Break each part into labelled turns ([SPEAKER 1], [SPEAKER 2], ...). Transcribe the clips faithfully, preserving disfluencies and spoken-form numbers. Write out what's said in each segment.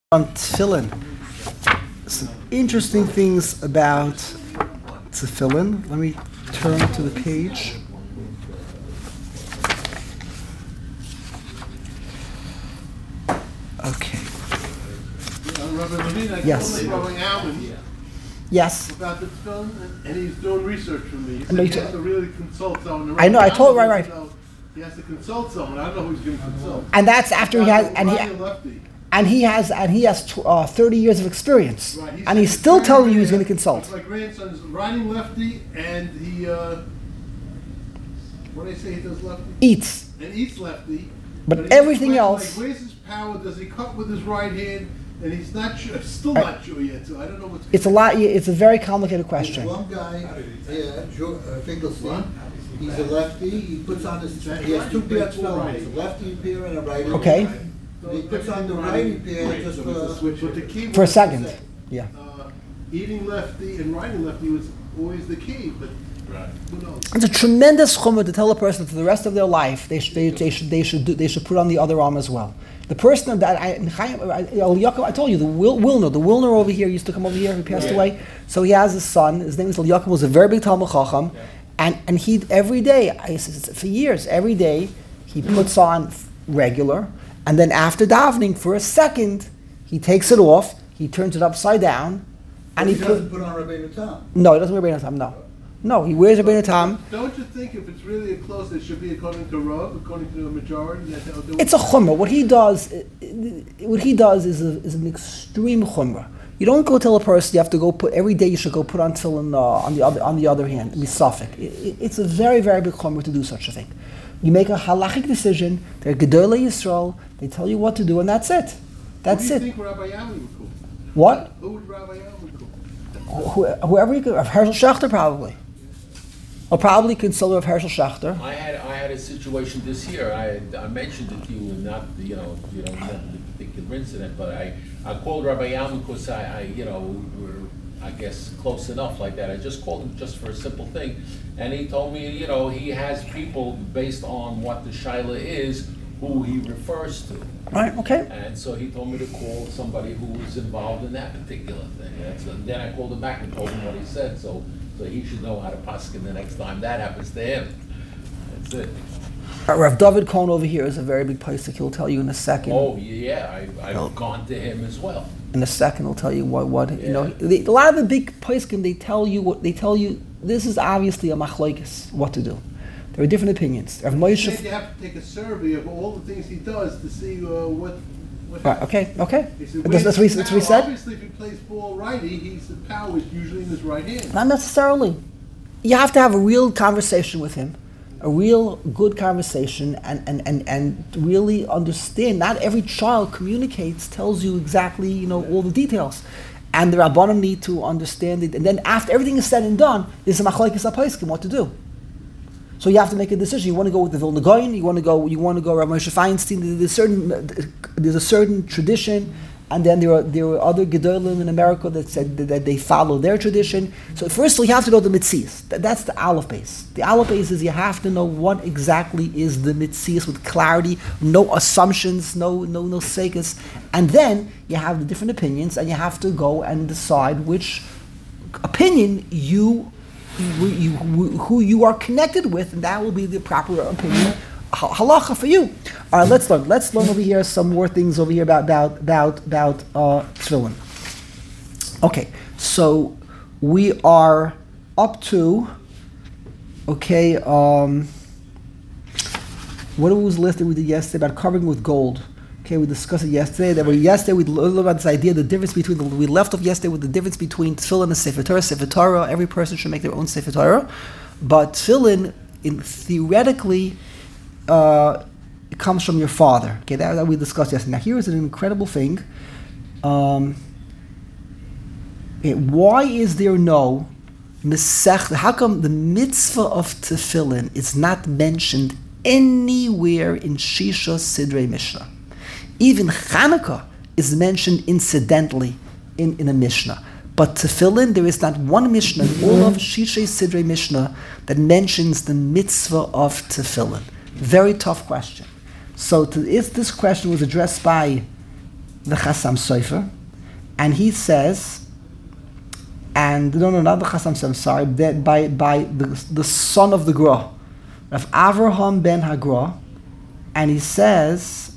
[SPEAKER 1] On tefillin, some interesting things about tefillin. Let me turn to the page. Okay. Yes. Yes.
[SPEAKER 2] About the tefillin, and he's doing research for me. He said
[SPEAKER 1] No,
[SPEAKER 2] he
[SPEAKER 1] you
[SPEAKER 2] has to really consult someone.
[SPEAKER 1] I know, I told right, right.
[SPEAKER 2] He has to consult someone. I don't know who he's going to consult.
[SPEAKER 1] And that's after he has, and he,
[SPEAKER 2] Lefty.
[SPEAKER 1] and he has, and he has uh, thirty years of experience,
[SPEAKER 2] Right, he's
[SPEAKER 1] and he's still telling you he's going to consult.
[SPEAKER 2] My grandson's riding lefty, and he, uh, what do they say he does lefty?
[SPEAKER 1] Eats,
[SPEAKER 2] And eats lefty.
[SPEAKER 1] but
[SPEAKER 2] he's
[SPEAKER 1] everything
[SPEAKER 2] like,
[SPEAKER 1] else.
[SPEAKER 2] Like, where's his power? Does he cut with his right hand? And he's not sure, still
[SPEAKER 1] Right.
[SPEAKER 2] not sure yet. So I don't know what's.
[SPEAKER 1] It's a lot. It's a very complicated
[SPEAKER 3] There's
[SPEAKER 1] question.
[SPEAKER 3] one guy, yeah, Joe uh, Finkelstein, he's a lefty, he puts on his, he has two pair of films, a lefty pair and a righty.
[SPEAKER 1] Okay.
[SPEAKER 3] And he puts on the righty pair just for,
[SPEAKER 2] Switch, but the key
[SPEAKER 1] For a
[SPEAKER 2] was-
[SPEAKER 1] second, yeah.
[SPEAKER 2] Uh, eating lefty and riding lefty was always the key, but who knows?
[SPEAKER 1] It's a tremendous chumrah to tell a person for the rest of their life they should they, they should they should do, they should put on the other arm as well. The person that I, I, I told you, the Wil, Wilner, the Wilner over here used to come over here. He passed
[SPEAKER 2] Yeah.
[SPEAKER 1] away. So he has a son. His name is Yaakov. Was a very big Talmud Chacham, and and he every day, I, for years, every day he puts on regular, and then after davening for a second, he takes it off. He turns it upside down, and
[SPEAKER 3] he
[SPEAKER 1] he,
[SPEAKER 3] doesn't
[SPEAKER 1] put.
[SPEAKER 3] put on Rabbeinu Tam.
[SPEAKER 1] No, he doesn't wear Rabbeinu Tam. No, no, he wears Rabbeinu Tam.
[SPEAKER 2] Don't you think if it's really a close, it should be according to Rav, according to the majority? That they'll do
[SPEAKER 1] It's a chumrah. What he does, what he does is, a, is an extreme chumrah. You don't go tell a person you have to go put every day. You should go put on tefillin uh, on the other on the other hand, misafik. It, it, it's a very very big chumrah to do such a thing. You make a halachic decision. They're gedolei Yisrael. They tell you what to do, and that's it. That's
[SPEAKER 2] Who do you
[SPEAKER 1] it.
[SPEAKER 2] think Rabbi Yami would call?
[SPEAKER 1] What?
[SPEAKER 2] Who would Rabbi Yami call?
[SPEAKER 1] Who, whoever you could, Herschel Schachter probably. Or probably consider of Herschel Schachter.
[SPEAKER 4] I had I had a situation this year. I I mentioned it to you, and not you know you know not the particular incident, but I, I called Rabbi Yam because I, I you know we were I guess close enough like that. I just called him just for a simple thing, and he told me you know he has people based on what the shaila is who he refers to.
[SPEAKER 1] Right. Okay.
[SPEAKER 4] And so he told me to call somebody who was involved in that particular thing. And so then I called him back and told him what he said, so so he should know how to paskin the next time that happens to him. That's it.
[SPEAKER 1] Uh, Rav David Cohen over here is a very big place. He'll tell you in a second.
[SPEAKER 4] Oh, yeah, I, I've
[SPEAKER 1] Oh.
[SPEAKER 4] gone to him as well.
[SPEAKER 1] In a second, he'll tell you what what you know.
[SPEAKER 4] Yeah.
[SPEAKER 1] They, a lot of the big poskim, they tell you what they tell you. This is obviously a machlokes what to do. There are different opinions. Rav
[SPEAKER 2] You
[SPEAKER 1] Moshe.
[SPEAKER 2] said you have to take a survey of all the things he does to see uh, what. what
[SPEAKER 1] Right, okay, okay.
[SPEAKER 2] He said,
[SPEAKER 1] That's, that's, what he, that's what he
[SPEAKER 2] now,
[SPEAKER 1] said.
[SPEAKER 2] Obviously, if he plays ball righty, he's the power is usually in his right hand.
[SPEAKER 1] Not necessarily. You have to have a real conversation with him, a real good conversation, and, and, and, and really understand. Not every child communicates, tells you exactly, you know, all the details. And the Rabbanim need to understand it. And then after everything is said and done, there's a machlokes haposkim, what to do. So you have to make a decision. You want to go with the Vilna Gaon, you want to go, you want to go Rav Moshe Feinstein. There's certain, there's a certain tradition, and then there are there are other gedolim in America that said that, that they follow their tradition. So first, you have to know the mitzias. That, that's the aleph base. The aleph base is you have to know what exactly is the mitzias with clarity, no assumptions, no no no sekas, and then you have the different opinions, and you have to go and decide which opinion you. You, you, who you are connected with, and that will be the proper opinion, ha- halacha for you. All right, let's learn. Let's learn over here some more things over here about about about about uh, tefillin. Okay, so we are up to okay. Um, what was listed we did yesterday about covering with gold? Okay, we discussed it yesterday. That we yesterday we learned about this idea, the difference between the, we left off yesterday with the difference between tefillin and sefer Torah. Sefer Torah, every person should make their own sefer Torah, but tefillin, in theoretically, uh, it comes from your father. Okay, that, that we discussed yesterday. Now here is an incredible thing. Um, okay, why is there no mesech? How come the mitzvah of tefillin is not mentioned anywhere in Shisha Sidrei Mishnah? Even Chanukah is mentioned incidentally in, in a Mishnah. But tefillin, there is not one Mishnah in all of Shisha Sidrei Mishnah that mentions the mitzvah of tefillin. Very tough question. So to, if this question was addressed by the Chassam Sofer, and he says, and no, no, not the Chassam Sofer, sorry, by by the the son of the Gra, Rav Avraham ben Hagra, and he says,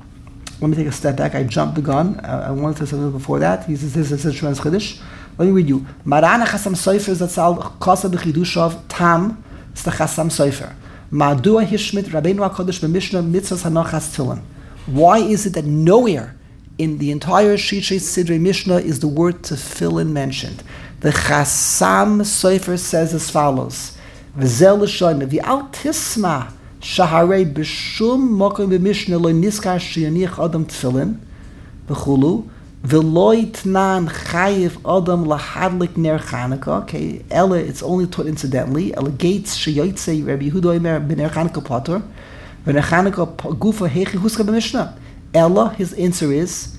[SPEAKER 1] let me take a step back. I jumped the gun. I, I wanted to say a little before that. He says, this is a Shemaz Chiddush. Let me read you. Maran Chassam Sofer Zatzal Kasa b'Chidushav Tam. It's the Chassam Sofer. Ma'adua Hishmit Rabbeinu HaKadosh b'Mishnah Mitzvahs Hanachas Tefillin. Why is it that nowhere in the entire Shishay Sidrei Mishnah is the word tefillin mentioned? The Chassam Sofer says as follows: V'zel l'shoyim v'al tisma shaharei b'shum mokom b'Mishnah lo niskar sheyaniach adam tefillin v'chulu v'lo itnan chayiv adam lahadlik ner Chanukah. Okay, Ella, it's only taught incidentally. Ella gates sheyotzei Rabbi Yehuda Omer b'ner Chanukah potter v'ner Chanukah gufa hechi huska b'Mishnah. Ella, his answer is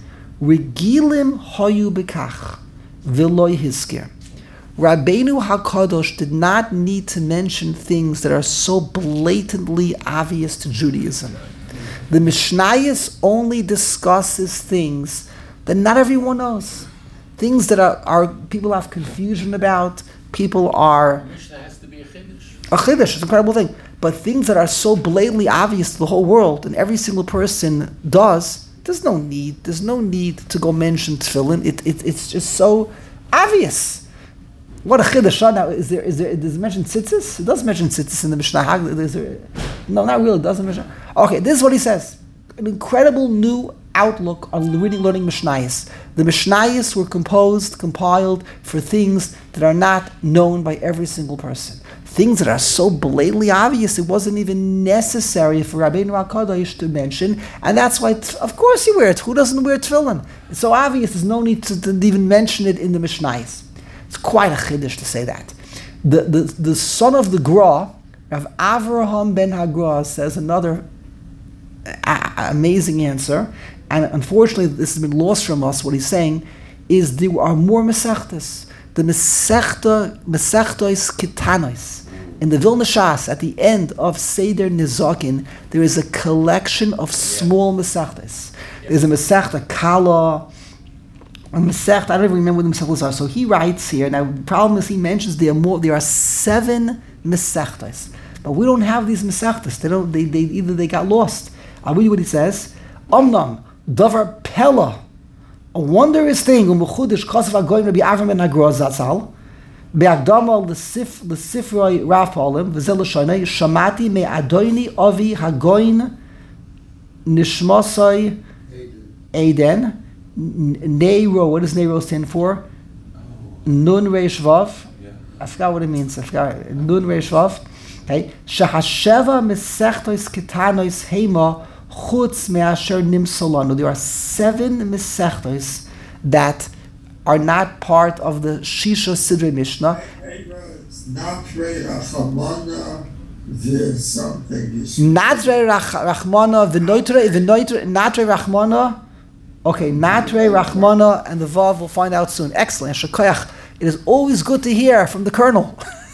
[SPEAKER 1] regilim hoyu bekach v'lo hiskir. Rabbeinu HaKadosh did not need to mention things that are so blatantly obvious to Judaism. The Mishnayos only discusses things that not everyone knows. Things that are, are people have confusion about, people are...
[SPEAKER 4] Mishnah has to be a chiddush.
[SPEAKER 1] A chiddush, it's an incredible thing. But things that are so blatantly obvious to the whole world, and every single person does, there's no need. There's no need to go mention tefillin. It, it, it's just so obvious. What a chiddush! Now, is there? Is there? Does it mention tzitzis? It does mention tzitzis in the Mishnah. Is there, no, not really. It doesn't mention. Okay, this is what he says. An incredible new outlook on reading, learning Mishnayos. The Mishnayos were composed, compiled for things that are not known by every single person. Things that are so blatantly obvious, it wasn't even necessary for Rabbeinu HaKadosh to mention, and that's why, t- of course, you wear it. Who doesn't wear tefillin? It's so obvious. There's no need to, to even mention it in the Mishnayos. It's quite a chiddush to say that. The, the, the son of the Gra, Rav Avraham ben Hagra, says another a- amazing answer, and unfortunately this has been lost from us. What he's saying is there are more Masechtas. The Masechta, Masechtos Ketanos. In the Vilna Shas, at the end of Seder Nizakin, there is a collection of small Masechtas. There's a Masechta Kala, a Masechta, I don't even remember what the Masechtas are. So he writes here, now the problem is he mentions there are more, there are seven Masechtas. But we don't have these Masechtas. They don't, they, they, either they got lost. I'll read you what he says. Omnam, Davar Pella, a wondrous thing, Umuchudish Kosav HaGoyim Rabbi Avram ben Hagra Zatzal, Be'agdama l'sifroi Rav Polim, V'zel l'shonei, Shamati me Adoini Avi HaGoyin Nishmosai Eden, Neiro, what does Neiro stand for? Nun Reish Vav. I forgot what it means. I forgot. Nun Reish Vav. Okay. Shahasheva Mesechtois Ketanois Hema Chutz Me'asher Nimsolanu. There are seven Mesechtois that are not part of the Shisha Sidrei Mishnah.
[SPEAKER 5] Natre Rachamana v'something.
[SPEAKER 1] Natre Rachmana v'noitre v'noitre Natre Rachmana. Okay, Natre Rachmana and the Vav we'll find out soon. Excellent. Shekoyach. It is always good to hear from the Colonel.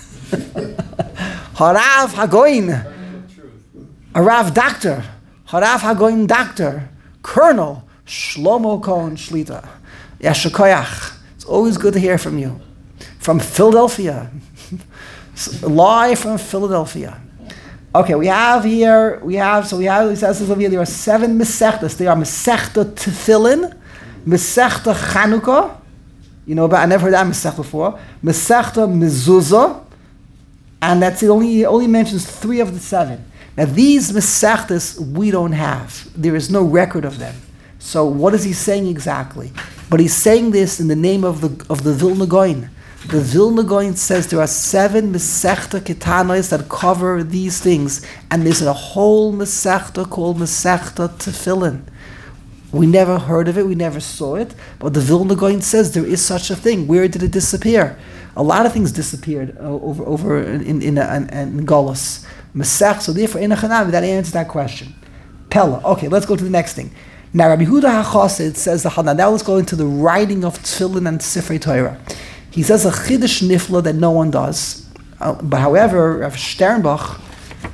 [SPEAKER 1] Harav Hagoin. A Rav Doctor. Harav Hagoin Doctor. Colonel Shlomo Cohen Shlita. Yashakoyach. It's always good to hear from you. From Philadelphia. Live from Philadelphia. Okay, we have here, we have, so we have, he says over here, there are seven Mesechtas. They are Mesechta Tefillin, Mesechta Chanukah, you know, but I never heard that Mesechta before, Mesechta Mezuzah, and that's it, only, he only mentions three of the seven. Now these Mesechtas we don't have. There is no record of them. So what is he saying exactly? But he's saying this in the name of the of the Vilna Gaon. The Vilna Gaon says there are seven Mesechta Ketanos that cover these things, and there's a whole Mesechta called Mesechta Tefillin. We never heard of it, we never saw it, but the Vilna Gaon says there is such a thing. Where did it disappear? A lot of things disappeared uh, over over in in, in, in, in Golos. Mesech, so therefore in a Chanami, that answers that question. Pella. Okay, let's go to the next thing. Now Rabbi Yehuda HaChassid says the Hana. Now let's go into the writing of Tefillin and Sifrei Torah. He says a Chiddush Nifla that no one does. Uh, but however, Rav Sternbach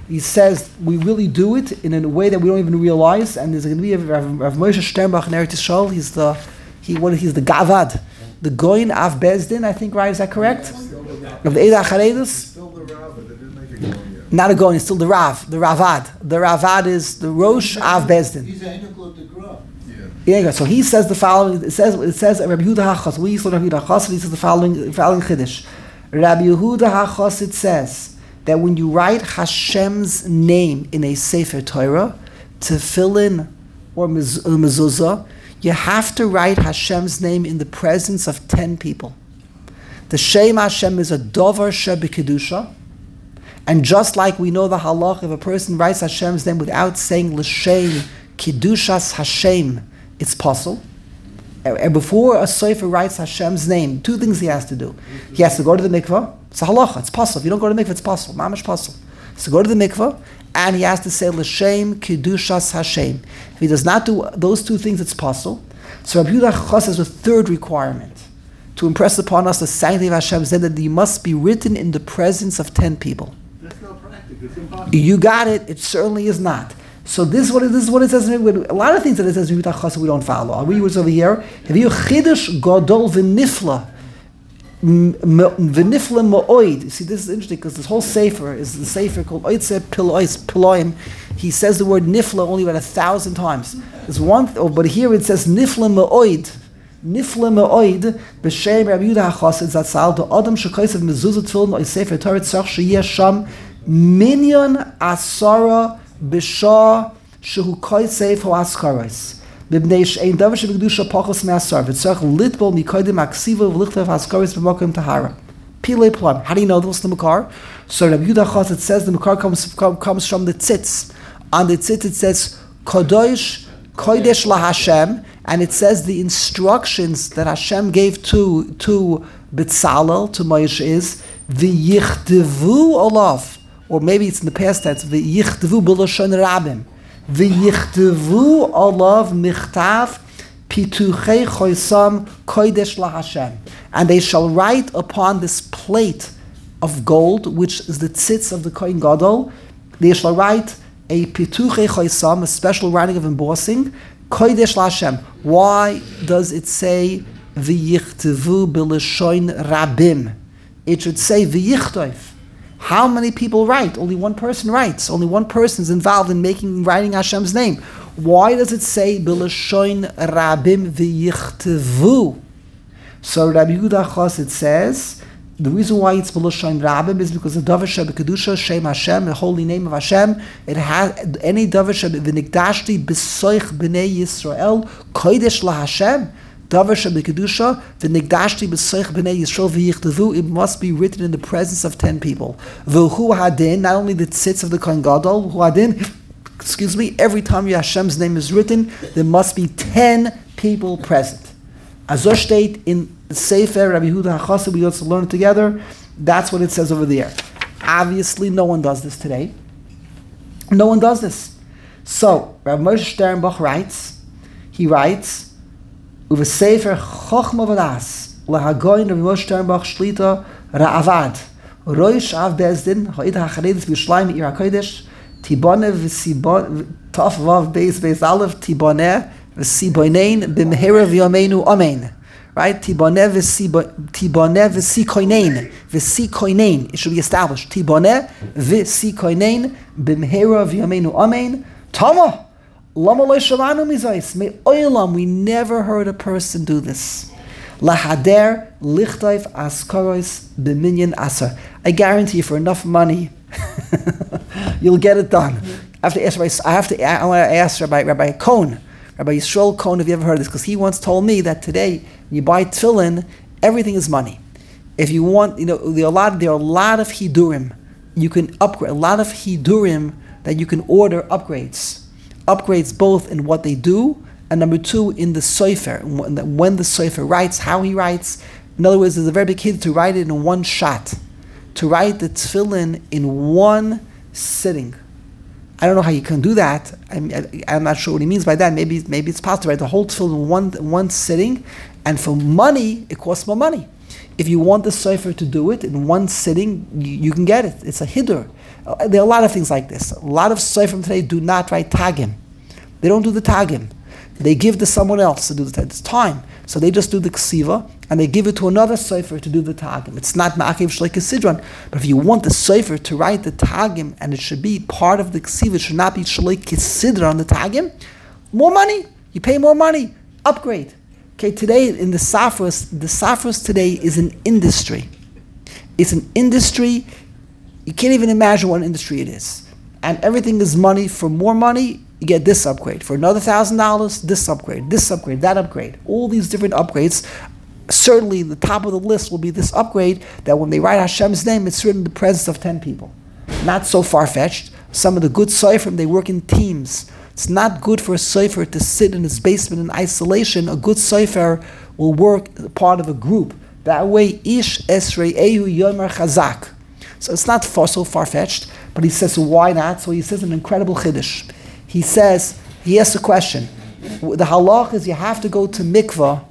[SPEAKER 1] he says we really do it in a way that we don't even realize. And there's going to be a Rav, Rav Moshe Sternbach in Eretz Yisrael. He's the he what he's the Gavad, the Goyin Av Bezdin. I think, right? Is that correct? Of the Eida Charedus.
[SPEAKER 2] Still the Rav, but they didn't make it going yet.
[SPEAKER 1] Not a Goyin. It's still the Rav, the Ravad. The Ravad is the Rosh Av Bezdin.
[SPEAKER 3] He's a Enoch the Gra.
[SPEAKER 1] Yeah. So he says the following. It says it says Rabbi Yehuda HaChassid. We saw Rabbi Yehuda HaChassid. He says the following following Chiddush. Rabbi Yehuda HaChassid says that when you write Hashem's name in a Sefer Torah, Tefillin or Mezuzah, you have to write Hashem's name in the presence of ten people. The Shem Hashem is a Dover Shebekidusha, and just like we know the halach, if a person writes Hashem's name without saying L'Shem Kidushas Hashem, it's possible. And before a sofer writes Hashem's name, two things he has to do. He has to go to the mikveh. It's a halacha. It's possible. If you don't go to the mikveh, it's possible. Mamash possible. So go to the mikveh, and he has to say L'Shem Kidushas Hashem. If he does not do those two things, it's possible. So Rabbi Yehuda HaChassid has a third requirement to impress upon us the sanctity of Hashem's name, that he must be written in the presence of ten people.
[SPEAKER 2] That's not practical. It's impossible.
[SPEAKER 1] You got it. It certainly is not. So this is what it, this is what it says. A lot of things that it says in Yehuda HaChassid we don't follow. I'll read what's over here. Have you chidush gadol v'nifla v'nifla ma'oid? See, this is interesting because this whole sefer is the sefer called Oitze Pilois Piloim. He says the word nifla only about a thousand times. There's one, oh, but here it says nifla ma'oid. Nifla ma'oid b'shem Rabbi Yehuda HaChassid zatzal to adam shekaisav mezuzah tefillin oy sefer Torah tzarch sheyeh sham minyan asara b'shah shehu koyseif ho askaros b'bnei she'ein davar shebekdusha pachos me'asar v'tzarch litbol mikodim aksiva v'lichtef askaros b'mokim tahara. Pilei Plam. How do you know this? The Makar. So Rabbi Yehuda HaChassid says the Makar comes comes from the tzitz. On the tzitz it says Kodosh Kodesh LaHashem, and it says the instructions that Hashem gave to to B'Tzalel, to Moshe, is V'yichdevu olav, or maybe it's in the past tense, V'yichdevu b'lashon rabim, V'yichdevu olav michtav pituchei choisam kodesh LaHashem, and they shall write upon this plate of gold, which is the tzitz of the Kohen Gadol, they shall write a pituchei choisam, a special writing of embossing, kodesh LaHashem. Why does it say v'yichtavu b'lashon rabim? It should say v'yichtov. How many people write? Only one person writes. Only one person is involved in making writing Hashem's name. Why does it say b'lashon rabim v'yichtavu? So Rabbi Yehuda HaChassid says the reason why it's b'lashon rabim is because the davar shebekadusha Shem Hashem, the holy name of Hashem, it has any davar shebekadashti b'soich b'nei Yisrael kodesh LaHashem. Davar shebekadusha v'nigdashti b'soich b'nei Yisrael v'yichtavu. It must be written in the presence of ten people. V'hu hadin, not only the tzitz of the Kohen Gadol, who hadin, excuse me, every time Hashem's name is written, there must be ten people present. Azor state in Sefer Rabbi Yehuda HaChassid, we also learn it together. That's what it says over there. Obviously, no one does this today. No one does this. So, Rabbi Moshe Sternbach writes, he writes, Uve Sefer Chochma V'das, Lehagoyin Rabbi Moshe Sternbach Shlita Ra'avad, Roish Av Bezdin, Ha'id HaCharedis B'Yishlayim Ir HaKodesh, Tibone V'Sibon, Taf Vav Beis Beis Aleph, Tibone V'Sibonein B'Mehera V'Yomeinu Amen. Right? Tibone V'Sikoinein. V'Sikoinein. It should be established. Tibone V'Sikoinein B'Mehera V'Yomeinu Amen. Tama! Lama Lo Shavanu Mizais. Me Oilam. We never heard a person do this. Lahader Lichtayv Askaros B'Minyan Asar. I guarantee you for enough money, you'll get it done. I have to ask, I have to, I want to ask Rabbi, Rabbi Cohn, Rabbi Yisrael Cohn, if you ever heard this, because he once told me that today, when you buy tefillin, everything is money. If you want, you know, there are a lot, there are a lot of hidurim. You can upgrade, a lot of hidurim that you can order upgrades. Upgrades both in what they do, and number two, in the sofer, when the sofer writes, how he writes. In other words, there's a very big hit to write it in one shot. To write the tefillin in one sitting. I don't know how you can do that. I'm, I'm not sure what he means by that. Maybe maybe it's possible to write the whole tefillin in one, one sitting, and for money, it costs more money. If you want the sofer to do it in one sitting, you, you can get it. It's a hiddur. Uh, there are a lot of things like this. A lot of Sofrim today do not write Tagim. They don't do the Tagim. They give to someone else to do the Tagim. It's time. So they just do the Ksiva, and they give it to another Sofer to do the Tagim. It's not Ma'akev Shleik Sidron. But if you want the Sofer to write the Tagim, and it should be part of the Ksiva, it should not be Shleik Sidron on the Tagim, more money. You pay more money. Upgrade. Okay, today in the Safras, the Safras today is an industry. It's an industry, you can't even imagine what industry it is. And everything is money. For more money, you get this upgrade. For another thousand dollars, this upgrade, this upgrade, that upgrade. All these different upgrades. Certainly the top of the list will be this upgrade that when they write Hashem's name, it's written in the presence of ten people. Not so far-fetched. Some of the good Sofrim, they work in teams. It's not good for a Sofer to sit in his basement in isolation. A good Sofer will work part of a group. That way, Ish Esrei Ehu Yomer Chazak. So it's not far, so far-fetched, but he says, why not? So he says an incredible Chiddush. He says, he asks a question. The halach is you have to go to mikvah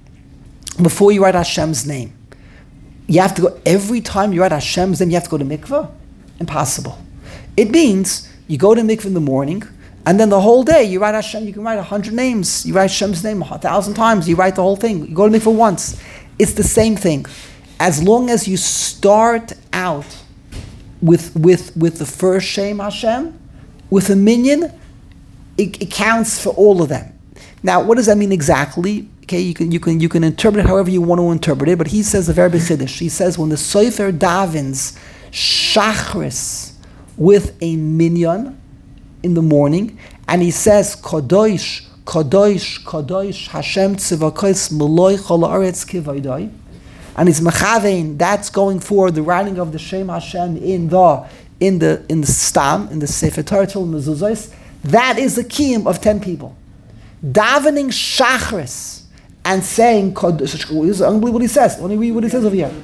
[SPEAKER 1] before you write Hashem's name. You have to go, every time you write Hashem's name, you have to go to mikvah? Impossible. It means you go to mikvah in the morning, and then the whole day you write Hashem, you can write a hundred names. You write Hashem's name a thousand times, you write the whole thing. You go to mikvah once. It's the same thing. As long as you start out with with with the first Shem Hashem, with a minyan, it, it counts for all of them. Now, what does that mean exactly? Okay, you can you can you can interpret it however you want to interpret it, but he says a very big chiddush. He says when the Sofer davens Shachris with a minyan in the morning, and he says Kadosh, Kadosh, Kadosh, Hashem tzivakos meloi chol haaretz kivaydai, and it's mechavein. That's going for the writing of the Shem Hashem in the in the in the stam in the Sefer Torah in the mezuzos. That is the kiyum of ten people. Davening Shachris and saying Kadosh. This is unbelievable what he says. Let me read what he says over here.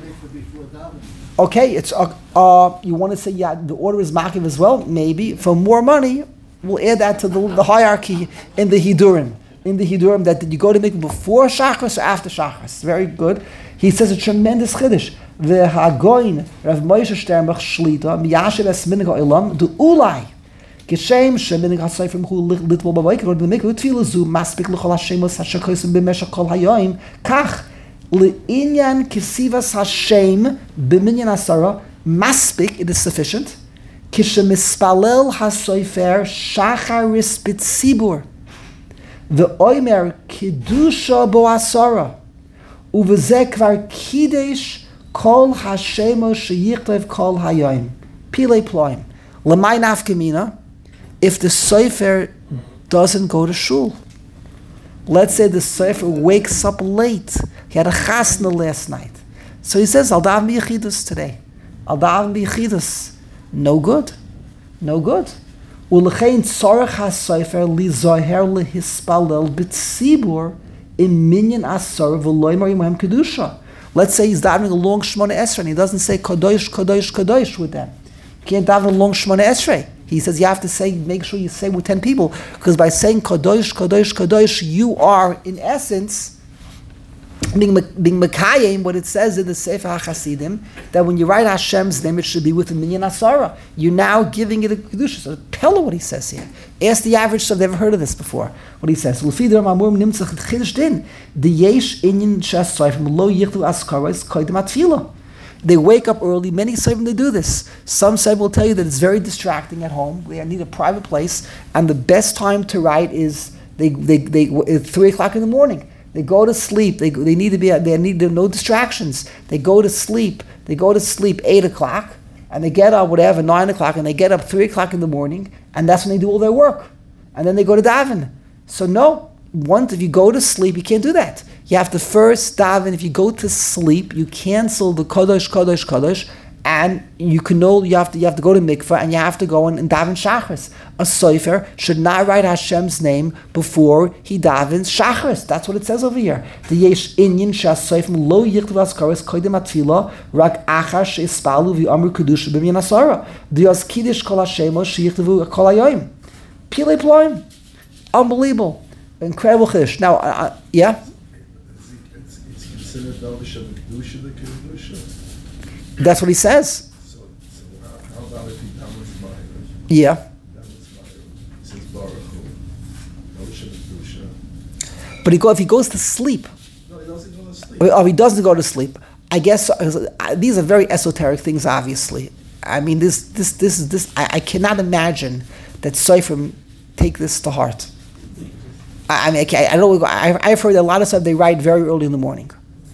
[SPEAKER 1] Okay, it's uh, uh you want to say yeah the order is makiv as well. Maybe for more money. We'll add that to the, the hierarchy in the Hidurim. In the Hidurim, that did you go to make before Shachris or after Shachris? Very good. He says a tremendous chiddush. The Hagoin Rav Moshe Sternbach Shlita Miyashiv Es Minig HaOlam Du Ulai Geshem Sheminig HaSeifrim Hu Litval Babayk Go to the Mikvah Tfilah Zu Maspik L'Chol Hashemos HaShakosim B'Meshach Kol Hayoim Kach L'Inyan Kisivas Hashem B'Minyan Asara Maspik, it is sufficient. Kishemispalel hasofer shacharis bitzibur, the oimer kidusha boasara, uveze kvar kidesh kol hashemo sheyichlev kol hayoim. Pile ploim. Lamay nafkamina, if the sofer doesn't go to shul. Let's say the sofer wakes up late. He had a chasna last night. So he says, I'll daven b'yechidus today. I'll daven b'yechidus. No good. No good. Ulechein tzorach ha-sofer li zoher lehispalel b'tzibur im minyan asar v'loy mar yimuhem kedusha. Let's say he's davening a long Shemona Esrei and he doesn't say kadosh, kadosh, kadosh with them. You can't daven a long Shemona Esrei. He says you have to say, make sure you say with ten people, because by saying kadosh, kadosh, kadosh, you are in essence being being Mekayim, what it says in the Sefer HaChasidim, that when you write Hashem's name, it should be with a minyan asara. You're now giving it a kedusha. So tell what he says here. Ask the average, so they've never heard of this before. What he says. The yesh inyan shasayfim lo yichdu askaros koydem atfila. They wake up early. Many say they do this. Some say will tell you that it's very distracting at home. They need a private place, and the best time to write is they they they it's three o'clock in the morning. They go to sleep. They they need to be. They need there are no distractions. They go to sleep. They go to sleep eight o'clock, and they get up whatever nine o'clock, and they get up three o'clock in the morning, and that's when they do all their work, and then they go to daven. So no, once if you go to sleep, you can't do that. You have to first daven. If you go to sleep, you cancel the kadosh, kadosh, kadosh, and you can know you have to you have to go to mikvah, and you have to go and, and daven shachris. A sofer should not write Hashem's name before he davens shachris. That's what it says over here. The yesh inyan shasoifim lo yichtu askaros koydem atfila rak achar sheispalu v'amru kedusha b'minyan asara. Dios kiddush kol hashemos sheyichtu kol hayoim. Pile ploim. Unbelievable. Incredible chiddush. Now, uh, yeah?
[SPEAKER 2] It's, it's considered Elvish of the Kedusha, the Kedusha.
[SPEAKER 1] That's what he says.
[SPEAKER 2] So, so how, how
[SPEAKER 1] Yeah. But he go, if he goes to sleep,
[SPEAKER 2] No, he doesn't go to sleep.
[SPEAKER 1] or he doesn't go to sleep, I guess uh, these are very esoteric things. Obviously, I mean this, this, this is this. I, I cannot imagine that Seifrim take this to heart. I, I mean, I, I don't. I, I've heard a lot of stuff they write very early in the morning,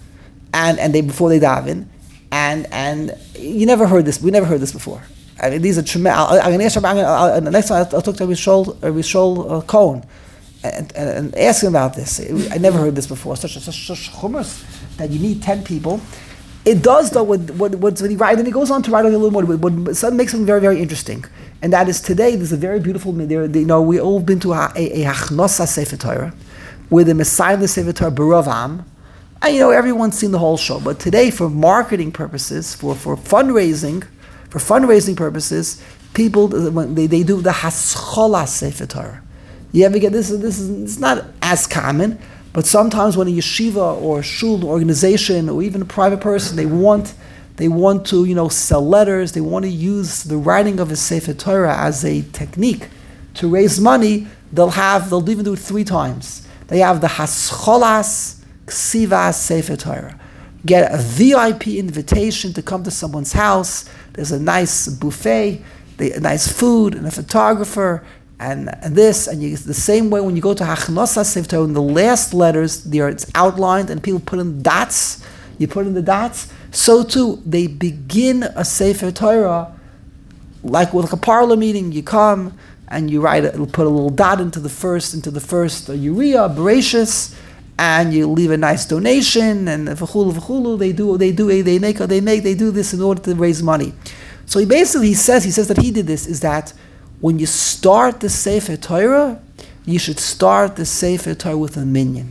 [SPEAKER 1] and and they before they daven, and and you never heard this. We never heard this before. I mean, these are tremendous. I'm going to ask. I'm gonna, I'll, the next time I'll, I'll talk to Rishol Rishol uh, Cohen. And, and, and ask him about this. I never heard this before. Such a such, such hummus that you need ten people. It does though. What what what's when he writes, and he goes on to write a little more. But what something makes something very very interesting, and that is today. There's a very beautiful. There, you know, we all been to a a, a hachnosa sefer Torah, where the Messiah the sefer Torah b'ravam, and you know everyone's seen the whole show. But today, for marketing purposes, for for fundraising, for fundraising purposes, people they they do the haschola sefer Torah. You ever get this? This is it's not as common, but sometimes when a yeshiva or a shul organization or even a private person they want they want to you know sell letters. They want to use the writing of a sefer Torah as a technique to raise money. They'll have they'll even do it three times. They have the hascholas ksivas sefer Torah. Get a V I P invitation to come to someone's house. There's a nice buffet, they, nice food, and a photographer. And, and this, and you, the same way when you go to Hachnosa Sefer Torah, in the last letters, there it's outlined, and people put in dots. You put in the dots. So too, they begin a Sefer Torah, like with a parlor meeting. You come and you write, it'll put a little dot into the first, into the first uh, urea, Bereshis, and you leave a nice donation, and v'chulu v'chulu. They do, they do, they make, they make, they do this in order to raise money. So he basically he says, he says that he did this is that. When you start the Sefer Torah, you should start the Sefer Torah with a minyan.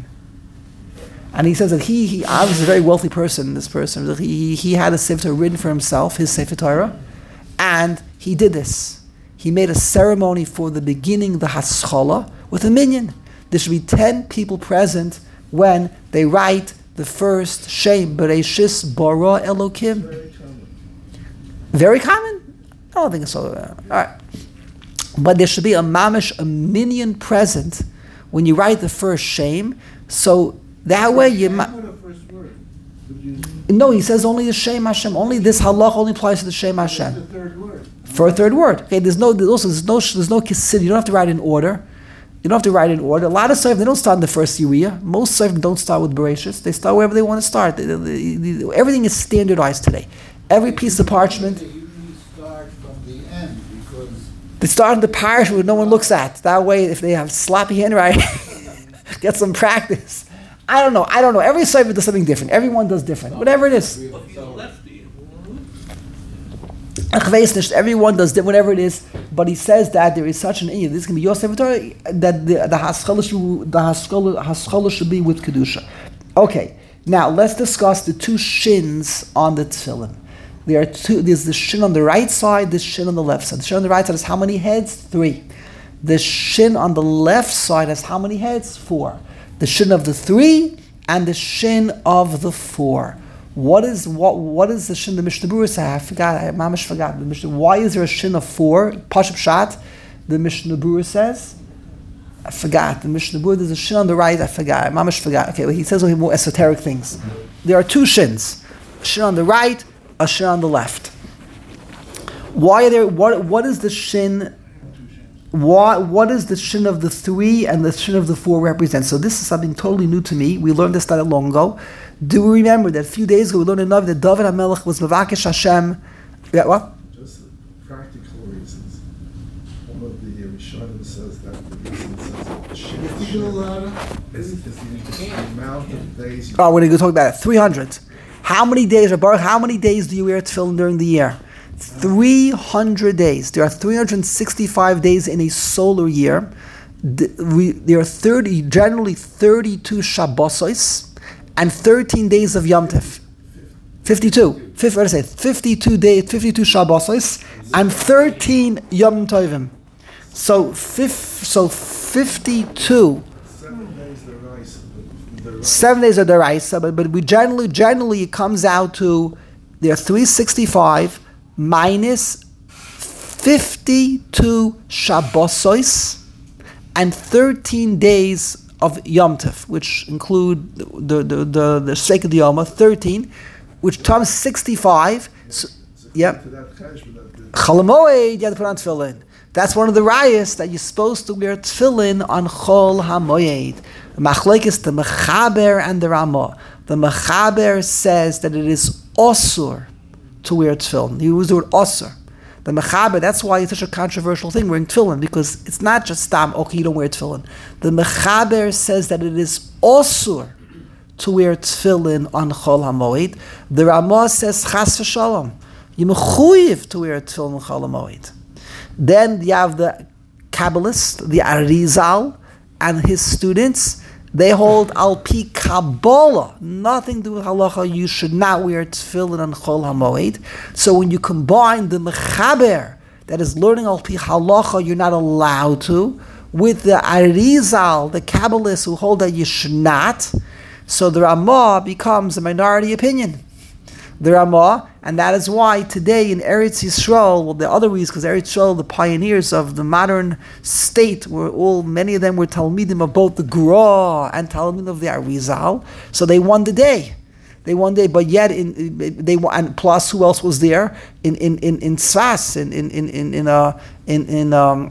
[SPEAKER 1] And he says that he, he I was a very wealthy person, this person, he, he had a Sefer Torah written for himself, his Sefer Torah, and he did this. He made a ceremony for the beginning, the Haschola, with a minyan. There should be ten people present when they write the first Shem, Bereshis Bara Elokim.
[SPEAKER 2] Very common.
[SPEAKER 1] Very common? I don't think so. Uh, all right. But there should be a mamish, a minyan present when you write the first Shem. So that way you... Ma-
[SPEAKER 2] What the first word? Would you-
[SPEAKER 1] no, he says only the Shem Hashem. Only this halach only applies to the Shem
[SPEAKER 2] What's the
[SPEAKER 1] Hashem.
[SPEAKER 2] third word?
[SPEAKER 1] For a third word. Okay, there's no, there's also, there's no, there's no kisid. You don't have to write in order. You don't have to write in order. A lot of Seifim, they don't start in the first Uriah. Most Seifim don't start with Bereshis. They start wherever they want to start. They, they, they, everything is standardized today. Every piece of parchment...
[SPEAKER 3] They usually start from the end because
[SPEAKER 1] They start in the parish where no one looks at. That way, if they have sloppy handwriting, get some practice. I don't know. I don't know. Every Sefer does something different. Everyone does different. Whatever it is. Everyone does whatever it is. But he says that there is such an inyan. This can be your Sefer Torah, that the the haskalah should, the haskalah, haskalah should be with kedusha. Okay. Now let's discuss the two shins on the tefillin. There are two. There's the shin on the right side, the shin on the left side. The shin on the right side has how many heads? Three. The shin on the left side has how many heads? Four. The shin of the three and the shin of the four. What is what? What is the shin the Mishnah Berurah say? I forgot. I mamish forgot. The Mishnah. Why is there a shin of four? Pashup Shat. The Mishnah Berurah says. I forgot. The Mishnah Berurah. There's a shin on the right. I forgot. I mamish forgot. Okay, well, he says more esoteric things. There are two shins. A shin on the right. A shin on the left. Why are there? What what is the shin? What what is the shin of the three and the shin of the four represent? So this is something totally new to me. We learned this not long ago. Do we remember that a few days ago we learned enough that David HaMelech was Mevakesh Hashem? Yeah, what?
[SPEAKER 2] Just practical reasons. One of the Rishonim says that the reason says that the shin
[SPEAKER 3] if you do a lot of
[SPEAKER 2] is, is the, the amount of days you
[SPEAKER 1] Oh, we're going to talk about it. three hundred. How many days, Baruch, how many days do you wear tefillin during the year? three hundred days. There are three hundred sixty-five days in a solar year. The, we, there are thirty, generally thirty-two Shabbosos and thirteen days of Yom Tov. fifty-two. Fif, what did I say? fifty-two days, fifty-two Shabbosos and thirteen Yom Tovim. So, fif, so fifty-two.
[SPEAKER 2] seven days the rice. The, the rice.
[SPEAKER 1] Seven days of the rice, but, but we generally, generally it comes out to there are three hundred sixty-five minus fifty-two Shabbosos and thirteen days of Yom Tov, which include the the the, the Seikat Yoma, thirteen, which times sixty-five. So, yep. Chol HaMoed, you have to put on tefillin. That's one of the rayas that you're supposed to wear tefillin on Chol HaMoed. The Machlokes, the Mechaber and the Ramah. The Mechaber says that it is osur to wear tefillin. He used the word osur. The Mechaber, that's why it's such a controversial thing, wearing tefillin, because it's not just stam, okay, you don't wear tefillin. The Mechaber says that it is osur to wear tefillin on Chol HaMoed. The Ramah says chas v'shalom, you're mechuyev to wear tefillin on Chol HaMoed. Then you have the Kabbalist, the Arizal, and his students. They hold al pi Kabbalah, nothing to do with halacha. You should not wear tefillin on Chol HaMoed. So when you combine the Mechaber, that is learning al pi halacha, you're not allowed to, with the Arizal, the Kabbalists who hold that you should not, so the Ramah becomes a minority opinion. The Ramah, and that is why today in Eretz Yisrael, well, the other reason, because Eretz Yisrael, the pioneers of the modern state, were all, many of them were Talmidim of both the Gra and Talmidim of the Arizal, so they won the day. They won the day, but yet in they and plus who else was there in in in in Tzfas in in in in in uh, in in um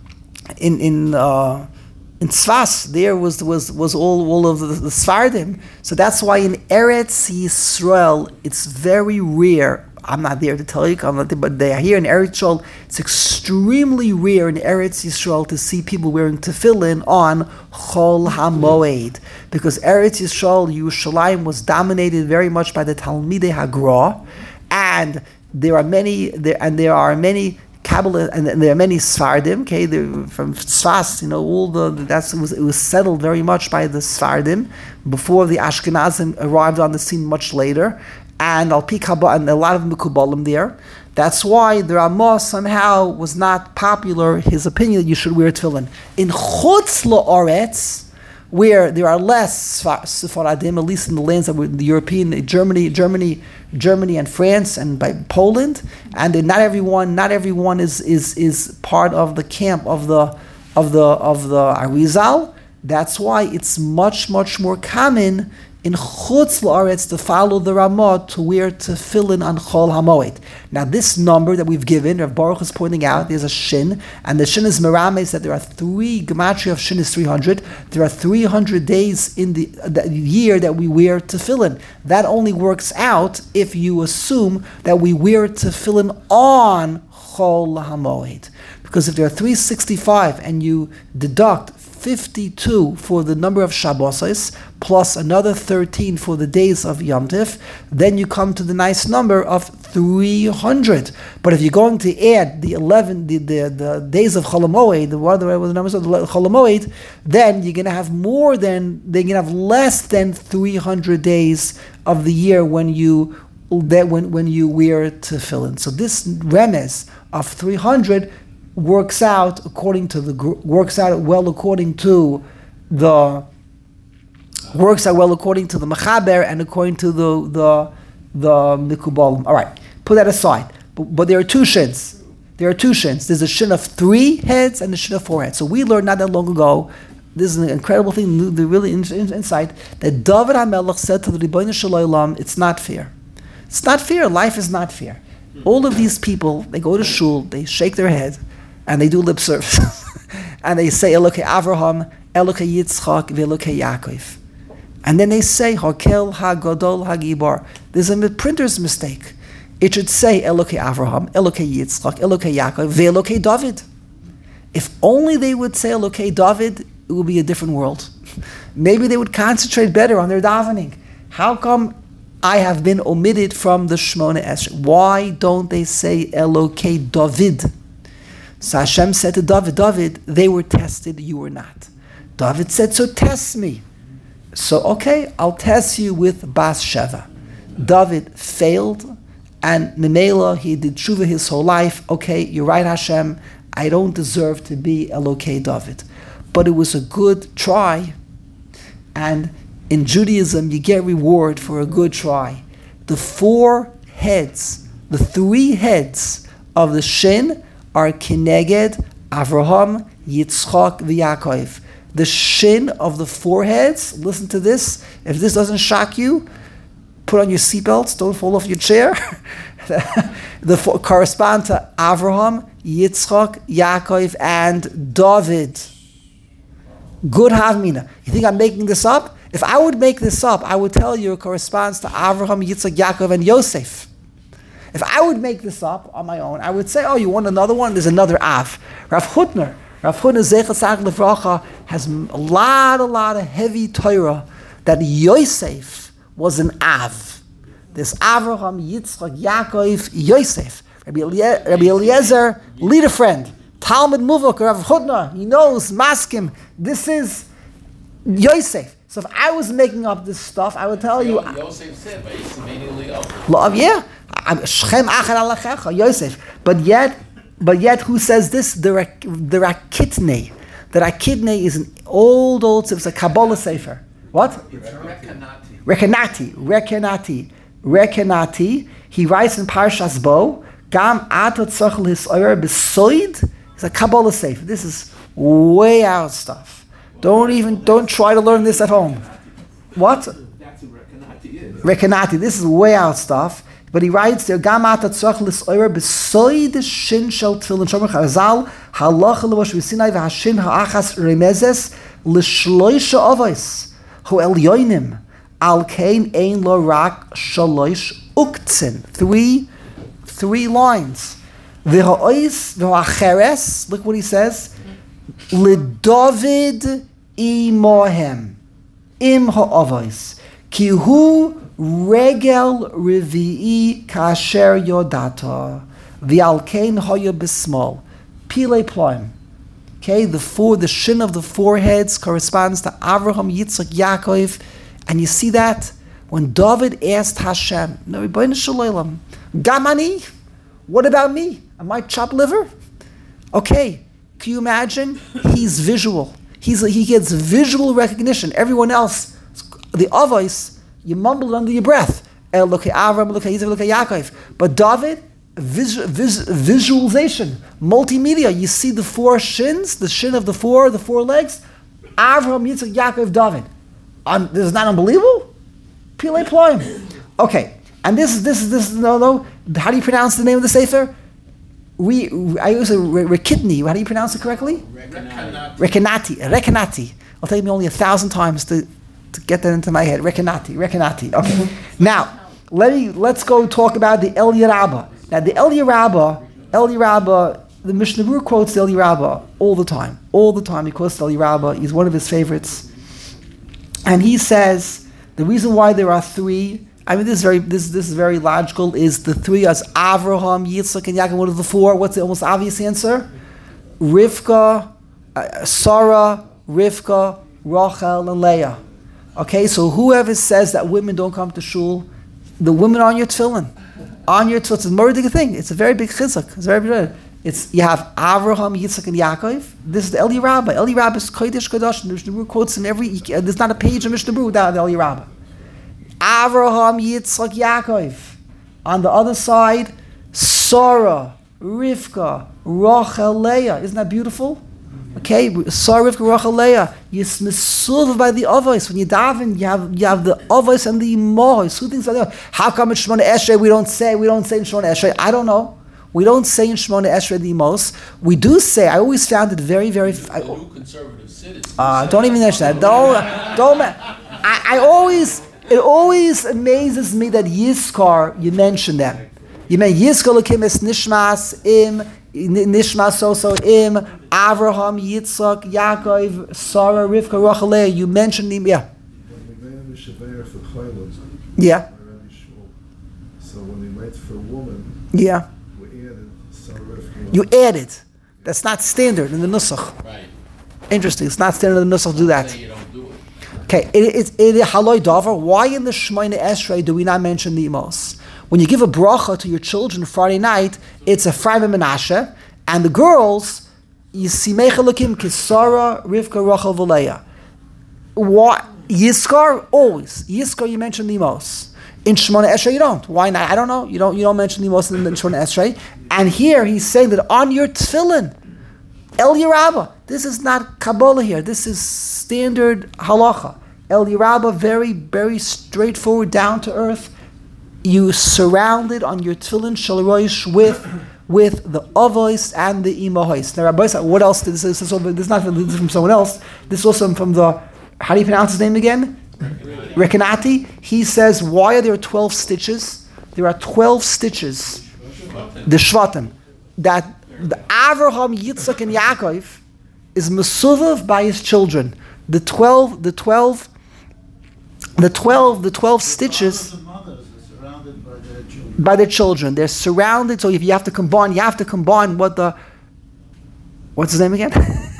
[SPEAKER 1] in in uh, in Tzfas, there was was was all, all of the, the Sfardim. So that's why in Eretz Yisrael, it's very rare. I'm not there to tell you, I'm not there, but they are here in Eretz Yisrael. It's extremely rare in Eretz Yisrael to see people wearing tefillin on Chol HaMoed, because Eretz Yisrael, Yerushalayim, was dominated very much by the Talmidei Hagra, and there are many there and there are many. Kabbalah, and there are many Sfardim, okay, from Tzfas, you know, all the, that's, it was, it was settled very much by the Sfardim before the Ashkenazim arrived on the scene much later, and Al Pi Kabbalah, and a lot of Mekubalim there. That's why the Ramah somehow was not popular, his opinion that you should wear tefillin. In Chutz La'aretz, where there are less Sfaradim, at least in the lands that were in the European, Germany, Germany, Germany and France and by Poland, and not everyone, not everyone is is is part of the camp of the of the of the Arizal. That's why it's much much more common in Chutz La'aretz to follow the Ramah to wear tefillin on Chol HaMoed. Now this number that we've given, Rav Baruch is pointing out, there's a shin, and the shin is merames that there are three, gematria of shin is three hundred, there are three hundred days in the, the year that we wear tefillin. That only works out if you assume that we wear tefillin on Chol HaMoed. Because if there are three hundred sixty-five and you deduct fifty-two for the number of Shabbosos, plus another thirteen for the days of Yom Tov, then you come to the nice number of three hundred. But if you're going to add the eleven, the, the, the days of Chol HaMoed, the what are the numbers of the Chol HaMoed, then you're going to have more than, they're going to have less than three hundred days of the year when you that when, when you wear tefillin. So this remes of three hundred works out according to the works out well according to the works out well according to the Mechaber and according to the the the Mekubalim. All right, put that aside. But, but there are two shins. There are two shins. There's a shin of three heads and a shin of four heads. So we learned not that long ago. This is an incredible thing, the really interesting insight that David HaMelech said to the Ribbono Shel Olam, it's not fair. It's not fair. Life is not fair. All of these people, they go to shul, they shake their head, and they do lip service. And they say, Elokei Avraham, Elokei Yitzchak, Ve'elokei Yaakov. And then they say, Hakel HaGadol HaGibar. There's a printer's mistake. It should say, Elokei Avraham, Elokei Yitzchak, Elokei Yaakov, Ve'elokei David. If only they would say Elokei David, it would be a different world. Maybe they would concentrate better on their davening. How come I have been omitted from the Shmona Esrei? Why don't they say Elokei David? So Hashem said to David, David, they were tested, you were not. David said, so test me. So, okay, I'll test you with Bathsheba. David failed, and Memela, he did tshuva his whole life. Okay, you're right, Hashem, I don't deserve to be Elokei David. But it was a good try, and in Judaism, you get reward for a good try. The four heads, the three heads of the shin are kineged Avraham, Yitzchak, V'Yaakov. The shin of the foreheads, listen to this, if this doesn't shock you, put on your seatbelts, don't fall off your chair. the fo- correspond to Avraham, Yitzchak, Yaakov, and David. Good Havmina. You think I'm making this up? If I would make this up, I would tell you it corresponds to Avraham, Yitzchak, Yaakov, and Yosef. If I would make this up on my own, I would say, oh, you want another one? There's another Av. Rav Hutner. Rav Hutner Zecher Tzaddik Livracha has a lot, a lot of heavy Torah that Yosef was an Av. There's Avraham, Yitzchak, Yaakov, Yosef. Rabbi, Elie- Rabbi Eliezer, lead a friend. Talmud Muvok, Rav Hutner, he knows, Maskim. This is Yosef. So if I was making up this stuff, I would tell you.
[SPEAKER 4] Yosef said, but it's immediately up.
[SPEAKER 1] Love, yeah. Shem Achar Alachecha, Yosef. But yet, but yet, who says this? The Rak- the Rakitne. The Rakitne is an old, old. It's a Kabbalah sefer. What?
[SPEAKER 4] Rekanati.
[SPEAKER 1] Rekanati. Rekanati. Rekanati. He writes in Parshas Bo. Gam atot tzachel hisoyer besoid. It's a Kabbalah sefer. This is way out stuff. Don't even. Don't try to learn this at home. What?
[SPEAKER 2] That's what Rekanati is.
[SPEAKER 1] Rekanati. This is way out stuff. But he writes there, Gam ata tzach l'soyer b'soid shin shel tefillin shomer chazal halacha l'vosh v'sinai v'hashin ha'achas remezes l'shloisha avos hu elyonim al kein ein lo rak shalosh uktzin. Three, three lines. V'ha'ois v'ha'acheres, look what he says, l'David imohem im ha'avos ki hu regel revi'i kasher yodata v'alkein hoya b'small pile ploim. Okay, the four, the shin of the foreheads corresponds to Avraham, Yitzchak, Yaakov, and you see that when David asked Hashem, "No, Rebbeinu Shalom, Gamani, what about me? Am I chopped liver?" Okay, can you imagine? He's visual. He's he gets visual recognition. Everyone else, the avos, you mumble it under your breath. El look at Avram, look at Yitzchak, look at Yaakov. But David, vis, vis, visualization, multimedia. You see the four shins, the shin of the four, the four legs. Avram, Yitzchak, Yaakov, David. Um, this is not unbelievable. Pile ploim. Okay, and this is this is this is no no. How do you pronounce the name of the sefer? We I use a Rekitni. How do you pronounce it correctly?
[SPEAKER 4] Rekanati.
[SPEAKER 1] Rekanati. Rekanati. It'll take me only a thousand times to. to get that into my head. Rekanati, Rekanati. Okay. Now, let me, let's go talk about the Eliyah Rabbah. Now, the Eliyah Rabbah, Eliyah Rabbah, the Mishnah Berurah quotes the Eliyah Rabbah all the time. All the time he quotes the Eliyah Rabbah. He's one of his favorites. And he says, the reason why there are three, I mean, this is very, this, this is very logical, is the three as Avraham, Yitzchak, and Yaakov. What are the four? What's the almost obvious answer? Rivka, uh, Sarah, Rivka, Rachel, and Leah. Okay, so whoever says that women don't come to shul, the women are on your tefillin. On your tefillin. It's a very big thing. It's a very big chizuk. It's very big. It's, you have Avraham, Yitzchak, and Yaakov. This is the Eliyah Rabbah. Eliyah Rabbah is Kodesh Kodesh. The Mishnah Berurah quotes him every, there's not a page of Mishnah Berurah without the Eliyah Rabbah. Avraham, Yitzchak, Yaakov. On the other side, Sarah, Rivka, Rachel, Leah. Isn't that beautiful? Okay, Sarah, Rivka, Rachel, Leah. You're mesuv by the avos. When you daven, you have you have the avos and the imahos. Who thinks that? How come in Shemona Esrei we don't say we don't say in Shemona Esrei? I don't know. We don't say in Shemona Esrei the imahos. We do say. I always found it very very.
[SPEAKER 4] The
[SPEAKER 1] I,
[SPEAKER 4] new conservative citizens.
[SPEAKER 1] uh, don't even mention that. Don't don't. I, I always it always amazes me that Yizkar you mention them. You mean Yizkar Lakim es Nishmas im. Nishmas also im Avraham, Yitzchak, Yaakov, Sarah, Rivka, Rachel, Leah. You mentioned him, yeah. Yeah.
[SPEAKER 2] So when we wait for a woman,
[SPEAKER 1] yeah.
[SPEAKER 2] we added Sarah, Rivka.
[SPEAKER 1] You added. That's not standard in the Nusach.
[SPEAKER 4] Right.
[SPEAKER 1] Interesting. It's not standard in the Nusach to do that.
[SPEAKER 4] Say you don't do it.
[SPEAKER 1] Okay. It is it, it, haloi davar. Why in the Shemona Esrei do we not mention the Imos? When you give a bracha to your children Friday night, it's a Ephraim and Menashe, and the girls, Yisimech Elokim, Kisara, Rivka, Rachel, V'Leah. What? Yizkar, always. Yizkar, you mention the most. In Shemona Esrei, you don't. Why not? I don't know. You don't. You don't mention the Muslim in Shemona Esrei. And here he's saying that on your tefillin, El Yerabba. This is not Kabbalah here. This is standard halacha. El Yerabba, very, very straightforward, down to earth. You surrounded on your tefillin Shel Rosh with with the avos and the imahois. Now, Rabbi, what else? This is, this is, this is not from, this is from someone else. This is also from the. How do you pronounce his name again? Rekanati. He says, why are there twelve stitches? There are twelve stitches. The Shvatim. That the Avraham, Yitzchak, and Yaakov is mesuvav by his children. The twelve, the twelve, the twelve, the twelve stitches
[SPEAKER 3] Fathers and mothers are surrounded by their children.
[SPEAKER 1] by their children. They're surrounded. So if you have to combine, you have to combine what the what's his name again?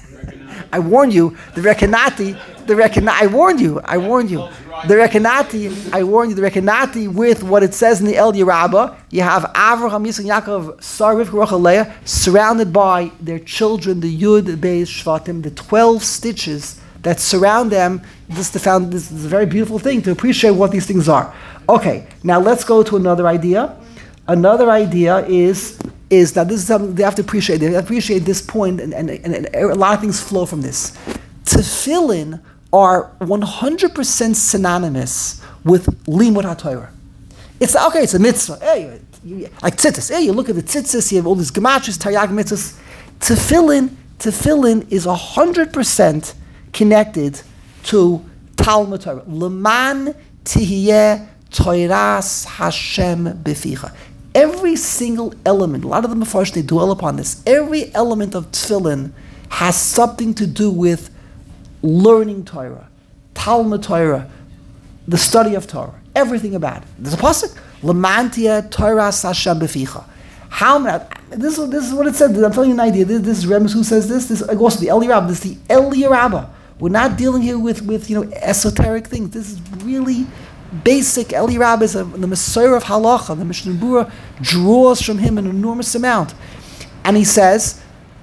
[SPEAKER 1] I warned you. The Rekanati. The Rekanati. I warned you. I warned you. The Rekanati. I warned you. The Rekanati with what it says in the El Yerabba. You have Avraham, Yitzchak, Yaakov, Sarah, Rivka, Rachel, Leah, surrounded by their children, the Yud, Beis, Shvatim, the twelve stitches that surround them. This, the found, this is a very beautiful thing to appreciate what these things are. Okay, now let's go to another idea. Another idea is is that this is something they have to appreciate. They appreciate this point, and, and, and, and a lot of things flow from this. Tefillin are one hundred percent synonymous with Limud HaTorah. It's okay, it's a mitzvah. Hey, you, like tzitzis. Hey, you look at the tzitzis, you have all these gematris, taryag mitzvahs. Tefillin, tefillin is one hundred percent connected to Talmud Torah. Leman tihiyeh Toiras Hashem beficha. Every single element, a lot of the Mefarshim, they dwell upon this. Every element of tefillin has something to do with learning Torah, Talmud Torah, the study of Torah, everything about it. There's a pasuk, Lamantia Toiras Hashem beficha. How many? This is this is what it said. I'm telling you an idea. This, this is Remes who says this. This goes to the El Yerabba. This is the El Yerabba. We're not dealing here with with you know esoteric things. This is really basic. El Yerabba is a, the Messiah of Halacha. The Mishnah Berurah draws from him an enormous amount, and he says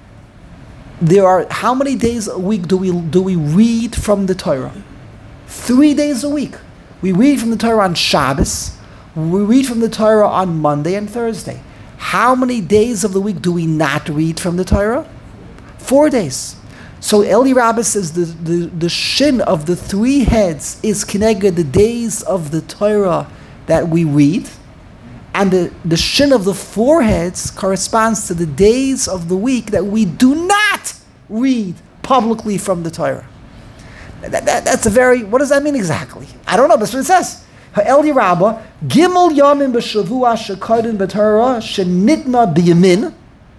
[SPEAKER 1] there are how many days a week do we do we read from the Torah? Three days a week. We read from the Torah on Shabbos. We read from the Torah on Monday and Thursday. How many days of the week do we not read from the Torah? Four days. So El Yerabba says the, the, the shin of the three heads is connected the days of the Torah that we read, and the, the shin of the four heads corresponds to the days of the week that we do not read publicly from the Torah. That, that, that's a very, what does that mean exactly? I don't know, but that's what it says. El Yerabba, Gimel Yamim b'Shavua shekodin b'Torah shenitna b'Yamin,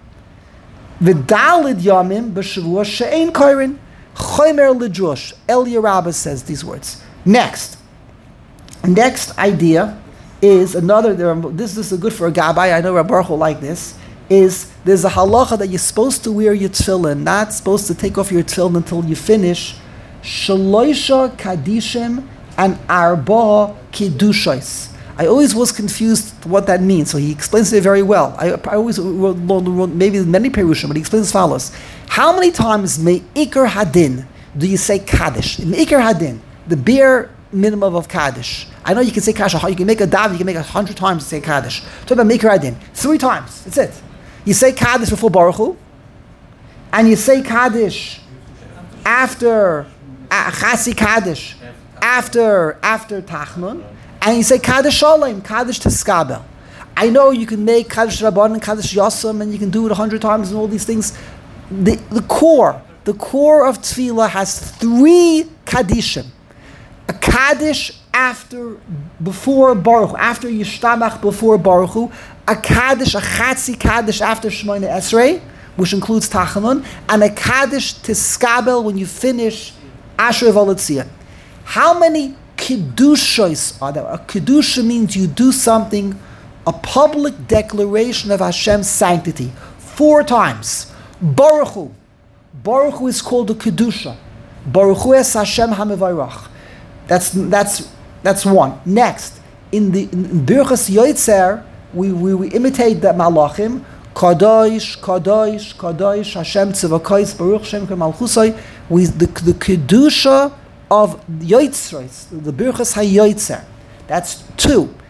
[SPEAKER 1] V'dalid Yamim b'Shavua she'ein korin chomer l'drosh. El Yerabba says these words. Next, next idea is another. There are, this, this is good for a gabbai. I know Rabbi Baruch will like this. Is there's a halacha that you're supposed to wear your tefillin, not supposed to take off your tefillin until you finish Shaloisha Kadishim and Arba Kiddushos. I always was confused what that means, so he explains it very well. I, I always wrote, wrote maybe many perushim, but he explains as follows: how many times me'ikar hadin do you say kaddish? Me'ikar hadin, the bare minimum of kaddish. I know you can say kaddish. You can make a dav. You can make a hundred times to say kaddish. Talk about me'ikar hadin. Three times. That's it. You say kaddish before Baruch Hu, and you say kaddish after uh, chasi kaddish after after tachnun. And you say Kaddish Shalom, Kaddish Teskabel. I know you can make Kaddish Rabban and Kaddish Yasam, and you can do it a hundred times and all these things. The, the core, the core of Tefillah has three Kaddishim. A Kaddish after, before Baruch Hu, after Yishtamach before Baruch Hu, a Kaddish, a Chatzi Kaddish after Shemona Esrei, which includes Tachanun, and a Kaddish Teskabel when you finish Asher V'Alitzion. How many Kiddushos are there? A Kiddusha means you do something, a public declaration of Hashem's sanctity. Four times. Baruch Hu. Baruch Hu is called a Kiddusha. Baruch Hu es Hashem HaMevayrach. That's that's that's one. Next, in the in Birchas Yoitzer, we, we, we imitate the Malachim. Kadosh, Kadosh, Kadosh, Hashem Tzivakos, Baruch Shem Malchusai. We the the Kiddusha of Yotzros, the Birchas HaYoitzer. That's two.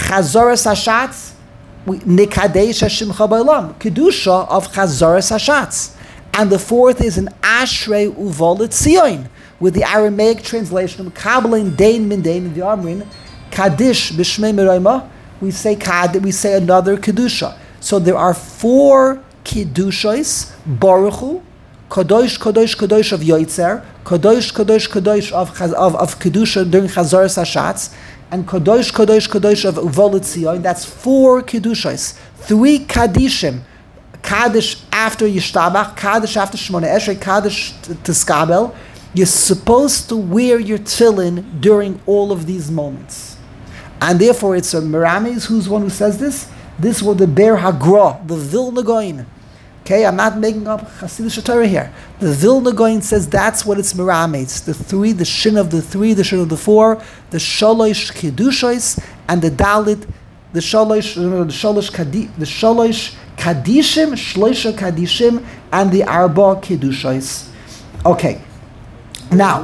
[SPEAKER 1] Chazoras Hashatz, Nikadesh Hashimcha Ba'olam, Kedusha of Chazoras Hashatz. And the fourth is an Ashrei Uvolet Tzion, with the Aramaic translation of Kabbalin Dain Min Dain in the Amrin, Kadish B'Shmei Meroima, we say Kad, we say another Kedusha. So there are four Kedushos, Baruch Hu, Kadosh, Kadosh, Kadosh of Yoitzer, Kadosh, Kadosh, Kadosh of, of, of Kedusha during Chazoras Hashatz, and Kadosh, Kadosh, Kadosh of Uvolet Tzion. That's four Kedushos. Three Kadishim, Kaddish after Yishtabach, Kaddish after Shemona Esrei, Kaddish Teskabel. You're supposed to wear your tefillin during all of these moments. And therefore it's a Merames, who's the one who says this? This was the Ber Hagra, the Vilna Gaon. Okay, I'm not making up Hasidic Torah here. The Vilna Gaon says that's what it's Merames. The three, the Shin of the three, the Shin of the four, the Shalosh Kedushos, and the Dalit, the Shalosh, the Shalosh Kadi, the Shalosh Kadishim, Shloisha Kadishim, and the Arba Kedushos. Okay. Now,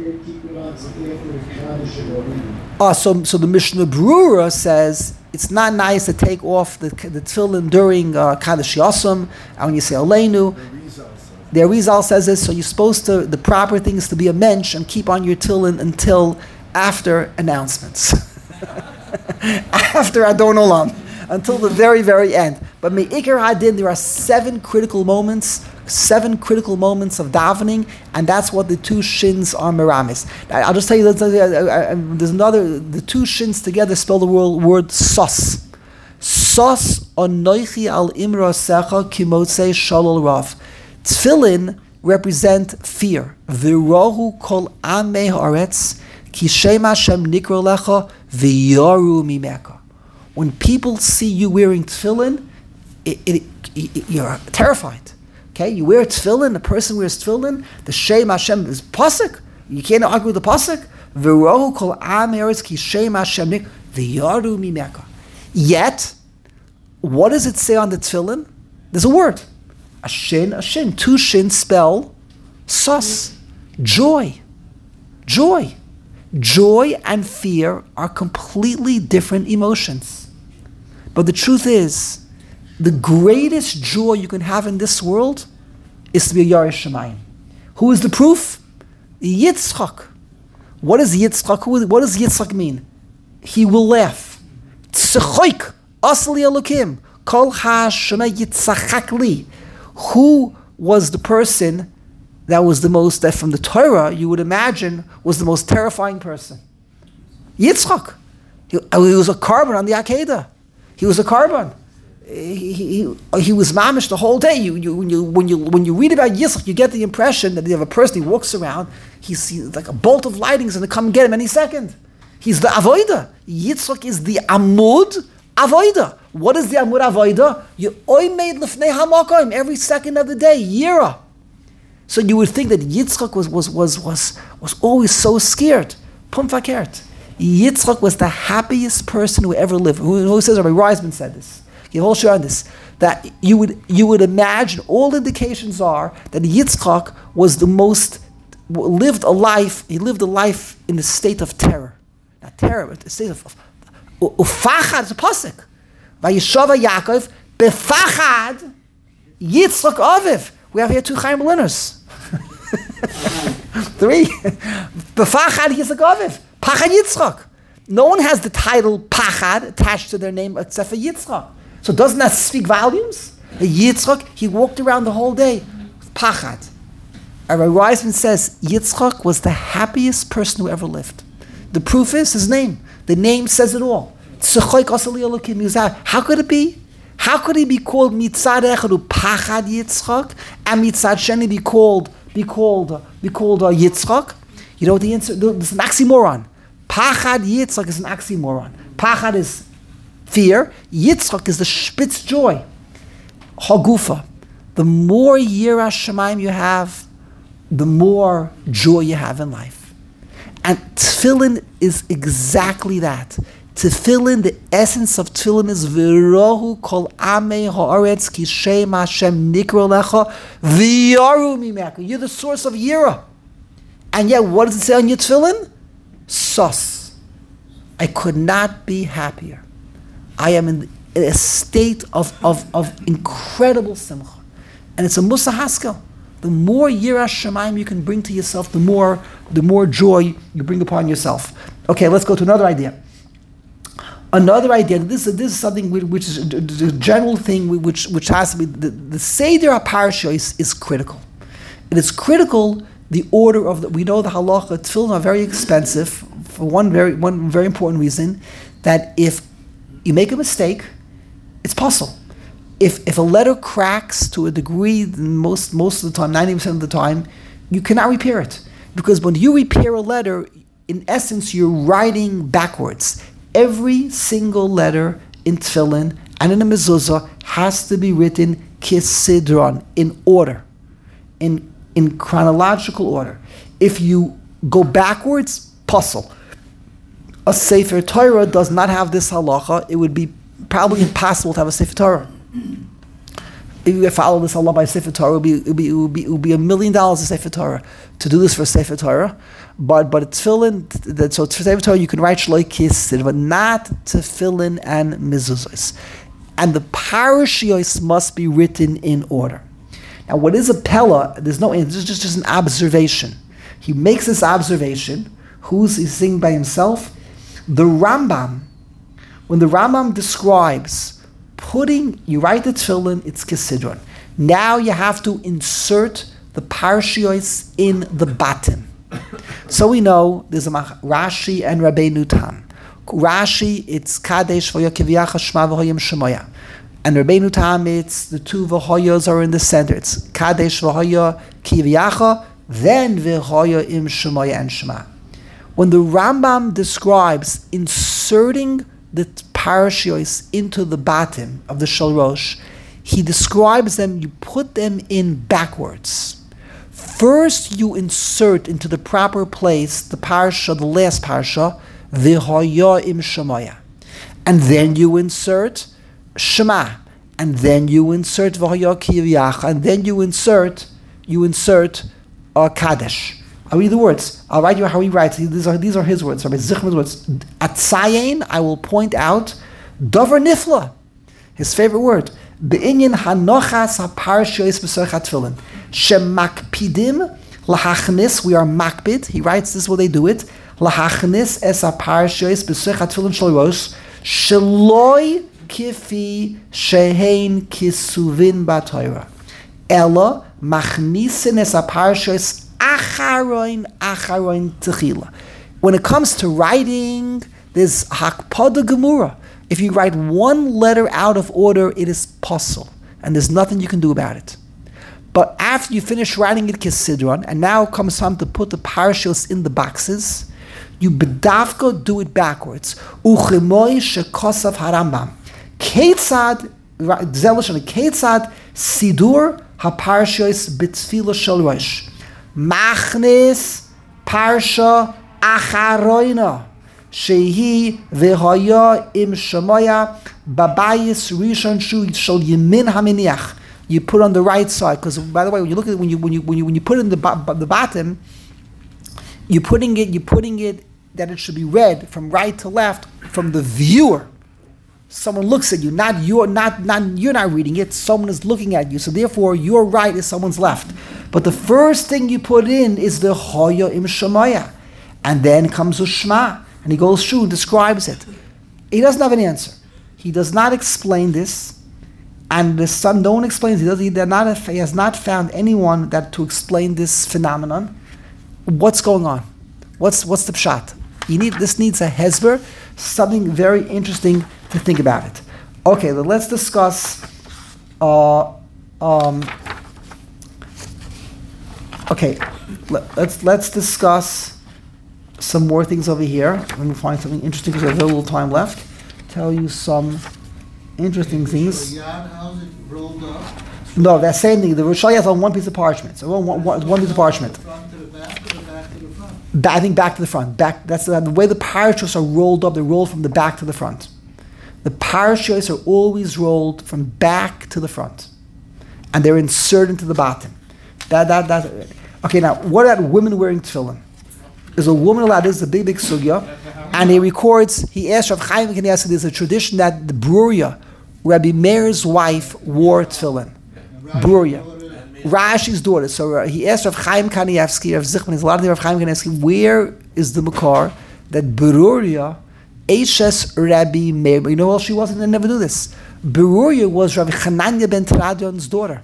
[SPEAKER 1] uh, so so the Mishnah Berurah says it's not nice to take off the the tefillin during uh, Kaddish Yosem, and when you say Aleinu. The Arizal says this, so you're supposed to, the proper thing is to be a mensch and keep on your tefillin until after announcements. After Adon Olam, until the very, very end. But Me'ikar Hadin, there are seven critical moments, seven critical moments of davening, and that's what the two shins are meramis. I'll just tell you, there's another, the two shins together spell the word, word sos. Sos onoichi al imra secha kimotzei shalol rav. Tefillin represent fear. V'rohu kol amei haaretz ki shem Hashem nikro lecha v'yoru mimeka. When people see you wearing tefillin, it, it, it, you're terrified. Okay, you wear tefillin, the person wears tefillin, the Shem Hashem is pasuk. You can't argue with the pasuk. V'rohu kol am haaretz ki Shem Hashem nikro v'yoru mimeka. Yet, what does it say on the tefillin? There's a word. A shin, a shin. Two shins spell sus. Joy. Joy. Joy and fear are completely different emotions. But the truth is, the greatest joy you can have in this world is to be a Yaresh Shamayim. Who is the proof? Yitzchak. What is Yitzchak? Who, what does Yitzchak mean? He will laugh. Tzechoik. Asli Elokim. Kol ha-shemay yitzachak li. Who was the person that was the most, that from the Torah you would imagine was the most terrifying person? Yitzchak. He, he was a carbon on the Akedah. He was a carbon. He, he, he was mamish the whole day. You, you, when, you, when, you, when you read about Yitzchak, you get the impression that you have a person who walks around, he's, he's like a bolt of lightning, and they come and get him any second. He's the avoida. Yitzchak is the amud avoida. What is the amud avoida? You oimed lefnei hamakom every second of the day, yira. So you would think that Yitzchak was was was was was always so scared. Pum fakert. Yitzchak was the happiest person who ever lived. Who, who says? Rabbi Reisman said this. You whole share on this. That you would you would imagine. All indications are that Yitzchak was the most lived a life. He lived a life in a state of terror, not terror, but a state of ufachad. It's a pasuk. Vayishava Yaakov befachad Yitzchak Aviv. We have here two Chaim Liners. Three. Befachad Yitzchak Aviv. Pachad Yitzchak. No one has the title Pachad attached to their name except for Yitzchak. So doesn't that speak volumes? The Yitzchak, he walked around the whole day with Pachad. Rabbi Reisman says Yitzchak was the happiest person who ever lived. The proof is his name. The name says it all. How could it be? How could he be called Mitzad Echadu Pachad Yitzchak and Mitzad Sheni be called be called be called uh, Yitzchak? You know what the answer? This is an oxymoron. Pachad Yitzchak is an oxymoron. Pachad is fear. Yitzchak is the spitz joy. Hagufa. The more Yirah Shamayim you have, the more joy you have in life. And tefillin is exactly that. Tefillin, the essence of tefillin is v'rohu kol amei haaretz ki shem Hashem nikro lecha v'yaru mimeka. You're the source of yira. And yet, what does it say on your tefillin? Sos. I could not be happier. I am in a state of, of, of incredible simcha. And it's a Musa Haskel. The more Yiras Shamayim you can bring to yourself, the more the more joy you bring upon yourself. Okay, let's go to another idea. Another idea. This, this is something which is a general thing which which has to be the, the Seder HaParsha is, is critical. It is critical. The order of the, we know the halacha tefillin are very expensive for one very one very important reason, that if you make a mistake, it's possible. If if a letter cracks to a degree, most most of the time, ninety percent of the time, you cannot repair it. Because when you repair a letter, in essence, you're writing backwards. Every single letter in tefillin and in a mezuzah has to be written kisidron, in order, in in chronological order. If you go backwards, puzzle. A Sefer Torah does not have this halacha. It would be probably impossible to have a Sefer Torah. If you follow this halacha by Sefer Torah, it would be, it would be, it would be, it would be a million dollars a Sefer Torah to do this for a Sefer Torah. But but tefillin, that so for Sefer Torah you can write shloi kisid, but not tefillin and mezuzos. And the parashiyos must be written in order. Now, what is a pella? There's no. This is just, just an observation. He makes this observation. Who's he saying by himself? The Rambam. When the Rambam describes putting, you write the tefillin, it's kisidron. Now you have to insert the parashiyos in the batim. So we know there's a Rashi and Rabbeinu Tam. Rashi, it's Kadesh v'hoya kiviyacha shma v'hoyim shemoya. And Rabbeinu Tam, it's the two v'hoyas are in the center. It's Kadesh v'hoya kiviyacha, then v'hoya im shemoya and shema. When the Rambam describes inserting the parashiyos into the batim of the Shalrosh, he describes them, you put them in backwards. First, you insert into the proper place the parsha, the last parsha, v'hoya im shemoya, and then you insert Shema, and then you insert v'hoya kivyach, and then you insert you insert uh, Kadesh. I'll read the words. I'll write you how he writes. These are these are his words. Rabbi Zichman's words. At Tzayin, I will point out Dover Nifla, his favorite word. Be'inyan hanochas haparshiyos b'soich hatfilin shemakpidim lahachnis. We are makpid. He writes this is what they do it. Lahachnis es haparshiyos b'soich hatfilin shalosh sheloi kifi shehein kisuvin b'Torah. Ella machnisin es haparshiyos acharoin acharoin techila. When it comes to writing, there's hakpada gemura. If you write one letter out of order, it is possible, and there's nothing you can do about it. But after you finish writing it kisidron, and now comes time to put the parashos in the boxes, you bedavka do it backwards. Uchimoy shekosav harambam. Ketzad zelish and ketzad sidur haparashos bitfila shel rosh. Machnis parsha acharoina. Shehi v'hoya im shemoya babayis rishon shu shel yemin haminiach. You put on the right side, because by the way, when you look at it, when you when you when you when you put it in the the bottom, you're putting it you're putting it that it should be read from right to left from the viewer. Someone looks at you, not you're not not you're not reading it. Someone is looking at you, so therefore your right is someone's left. But the first thing you put in is the hoya im shemoya, and then comes the shema. And he goes through and describes it. He doesn't have an answer. He does not explain this, and the son no one explains. He does. He, not, he has not found anyone that to explain this phenomenon. What's going on? What's what's the pshat? You need this needs a hesber, something very interesting to think about it. Okay, then let's discuss. Uh, um, okay, let, let's let's discuss some more things over here. Let me find something interesting because I have very little time left. Tell you some interesting things.
[SPEAKER 3] So Yad, how's it rolled up?
[SPEAKER 1] No, that same thing. The Rosh Hashanah is on one piece of parchment. So one, one, one piece of parchment.
[SPEAKER 3] Front to the back, or the back to the front?
[SPEAKER 1] Ba- I think back to the front. Back. That's the, the way the parashos are rolled up. They're rolled from the back to the front. The parashos are always rolled from back to the front, and they're inserted into the bottom. That that that. Okay, now what about women wearing tefillin? Is a woman allowed? This is a big, big sugya. And he records, he asked Rav Chaim Kanievsky, there's a tradition that the Bruria, Rabbi Meir's wife, wore tefillin. Bruria. Rashi's daughter. So uh, he asked Rav Chaim Kanievsky, Rav Zichman, there's a lot of Rav Chaim Kanievsky, where is the Makar that Bruria, Eishes Rabbi Meir, you know what she was? I never knew this. Bruria was Rabbi Chananya ben Teradion's daughter.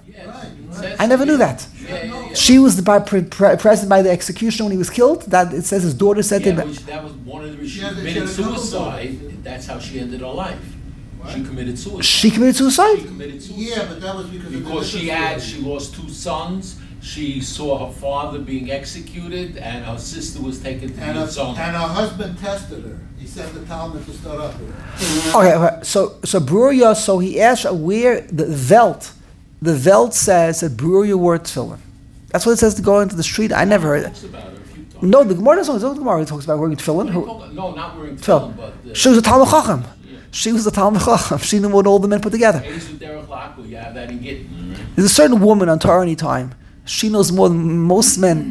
[SPEAKER 1] I never knew that.
[SPEAKER 4] Yeah, yeah, yeah.
[SPEAKER 1] She was the by, pre, pre, present by the execution when he was killed. That it says his daughter said
[SPEAKER 4] Yeah,
[SPEAKER 1] to him.
[SPEAKER 4] which, that was one of the reasons she
[SPEAKER 3] Yeah, they
[SPEAKER 4] committed
[SPEAKER 3] should've known.
[SPEAKER 4] suicide. That's how she ended her life. She committed suicide.
[SPEAKER 1] She committed
[SPEAKER 4] She
[SPEAKER 1] suicide.
[SPEAKER 4] committed suicide.
[SPEAKER 3] Yeah, but that was because of the
[SPEAKER 4] Because she
[SPEAKER 3] difference
[SPEAKER 4] had,
[SPEAKER 3] with-
[SPEAKER 4] she lost two sons. She saw her father being executed, and her sister was taken to
[SPEAKER 3] And
[SPEAKER 4] the
[SPEAKER 3] her,
[SPEAKER 4] zone.
[SPEAKER 3] and her husband tested her. He sent the Talmud to start up with her.
[SPEAKER 1] Okay, okay. So so Bruria. So he asked where the Velt. The Velt says that Bruria wore tefillin. That's what it says to go into the street. I never heard it.
[SPEAKER 4] Talks about her a few times.
[SPEAKER 1] No, the Gemara doesn't. The Gemara talks about wearing tefillin. Who-
[SPEAKER 4] No, not wearing
[SPEAKER 1] Tefillin.
[SPEAKER 4] tefillin, but. uh,
[SPEAKER 1] She was a Talmud Chacham. She was a Talmud Chacham. She knew what all the men put together.
[SPEAKER 4] Ezu Derech Laku, you have that in Gittin.
[SPEAKER 1] There's a certain woman on Torah Anytime. She knows more than most men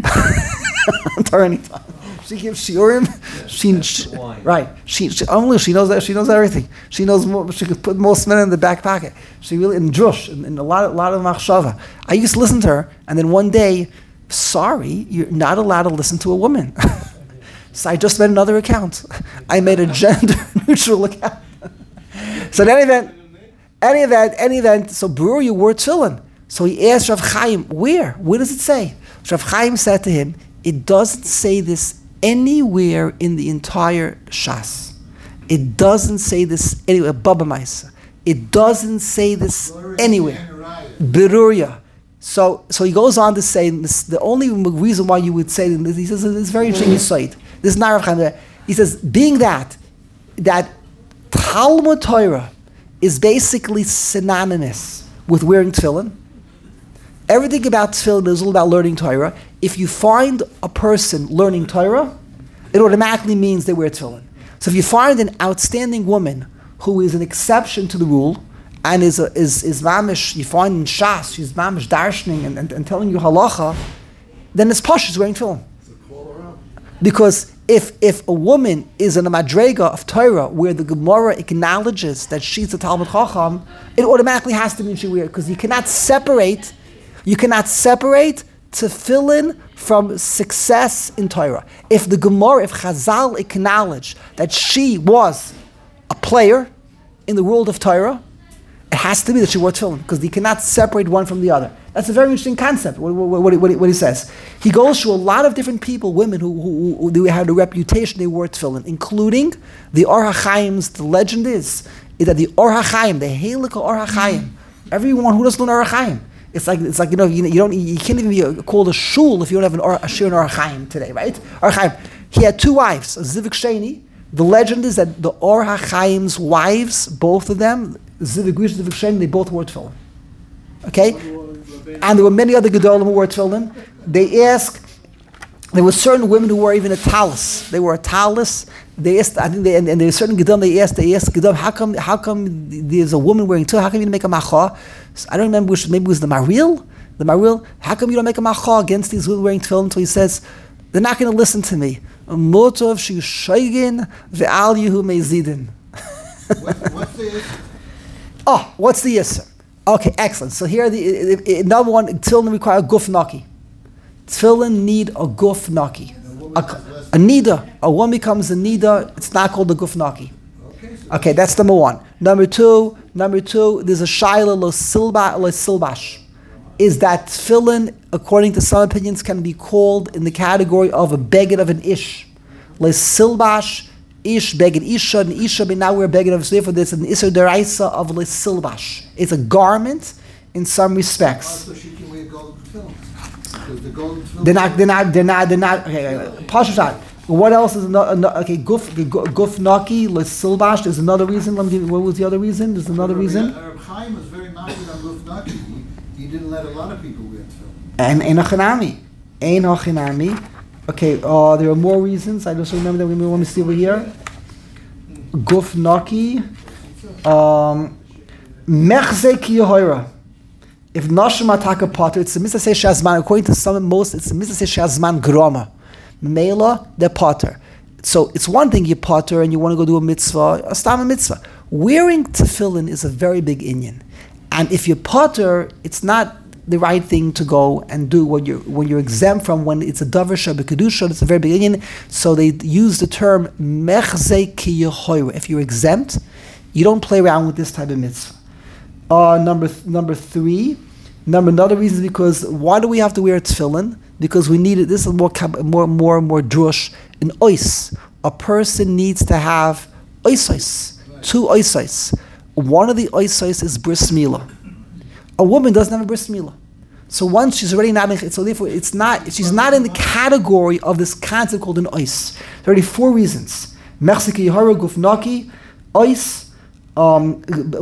[SPEAKER 1] on Torah Anytime. She gives shiurim. She, she right. She, she unbelievable. She knows that. She knows everything. She knows more. She could put most men in the back pocket. She really in drush in, in a lot, a lot of machshava. I used to listen to her, and then one day, sorry, you're not allowed to listen to a woman. So I just made another account. I made a gender neutral account. So in any event, any event, any event. So Bruria wore tefillin. So he asked Rav Chaim, where? Where does it say? So Rav Chaim said to him, it doesn't say this anywhere in the entire Shas. It doesn't say this anywhere. Baba Maisa. It doesn't say this anywhere. Beruria. So, so he goes on to say this, the only reason why you would say this, he says it's very interesting insight. This is not Rav Chaim. He says, being that that Talmud Torah is basically synonymous with wearing tefillin. Everything about tefillin is all about learning Torah. If you find a person learning Torah, it automatically means they wear tefillin. So if you find an outstanding woman who is an exception to the rule, and is a, is is mamish, you find in Shas, she's mamish darshaning and, and, and telling you halacha, then it's posh, she's wearing tefillin.
[SPEAKER 2] So call her out.
[SPEAKER 1] Because if if a woman is in a madrega of Torah where the Gemara acknowledges that she's a Talmud Chacham, it automatically has to mean she wears, because you cannot separate, you cannot separate tefillin from success in Torah. If the Gemara, if Chazal acknowledge that she was a player in the world of Torah, it has to be that she wore tefillin, because you cannot separate one from the other. That's a very interesting concept, what, what, what, what, he, what he says. He goes through a lot of different people, women who, who, who, who had a reputation they wore tefillin, including the Or HaChaim's. The legend is, is that the Or HaChaim, the Halakha Or HaChaim, everyone who doesn't learn Or HaChaim, it's like, it's like you know, you, you, don't, you can't even be a, called a shul if you don't have an or, a shir in Or HaChaim today, right? Or HaChaim. He had two wives, Zivik Sheni. The legend is that the Or HaChaim's wives, both of them, Zivik Grish and Zivik Sheni, they both wore tefillin. Okay? And there were many other Gedolim who wore tefillin. They asked, there were certain women who wore even a talis. They wore a talis. They asked, I think, they, and, and there were certain Gedolim, they asked, they asked Gedolim, how come, how come there's a woman wearing tefillin? How come you didn't make a macha? So I don't remember which, maybe it was the Maril? The Maril, how come you don't make a macha against these women wearing tefillin? So he says, they're not going to listen to me. Motov shi shaygin ve'al yehu mezidin.
[SPEAKER 3] What's the issue?
[SPEAKER 1] Oh, what's the yisr? Okay, excellent. So here, the uh, uh, number one, tefillin require a guf naki. Tefillin need a guf naki. A, a nida. A woman becomes a nida. It's not called a guf naki.
[SPEAKER 3] Okay, so
[SPEAKER 1] Okay, that's number one. Number two, number two, there's a shaila lo silba lo silbash. Is that tefillin, according to some opinions, can be called in the category of a beged of an ish. Le silbash. Ish beged isha and isha may now wear beged of, so therefore there's an isser deraisa of le silbash. It's a garment in some respects.
[SPEAKER 3] also she can wear golden tefillin. Because the golden tefillin.
[SPEAKER 1] They're not. They're not. They're not. They're not. Okay. Pashut. What else is another? Okay. Guf. Guf naki le silbash. There's another reason. Let me give you, what was the other reason? There's another reason.
[SPEAKER 3] Reb Chaim was very minded on Guf Naki. He, he didn't let a lot of people wear tefillin.
[SPEAKER 1] And ein hachinami. Ein hachinami. Okay. Uh, there are more reasons. I just remember that we want to see over here. Guf naki. Um, Mechze ki yehoira. If nashim ataka potter, it's the mitzvah say shazman. According to some most, it's the mitzvah say shazman groma. Mela the potter. So it's one thing you potter and you want to go do a mitzvah, a stam mitzvah. Wearing tefillin is a very big inyan. And if you potter, it's not the right thing to go and do what you're, when you're exempt from, when it's a davar shebekadusha, it's a very big inyan. So they use the term mechze ki yehoyre. If you're exempt, you don't play around with this type of mitzvah. Uh, number th- number three, number another reason is because why do we have to wear tefillin? Because we need it. This is more more more more drush in ois. A person needs to have oisos, two oisos. One of the oisos is bris milah. A woman doesn't have a bris milah, so once she's already not in, so therefore it's not she's not in the category of this concept called an ois. There are already four reasons. Mechzeki yehara guf naki ois. Um,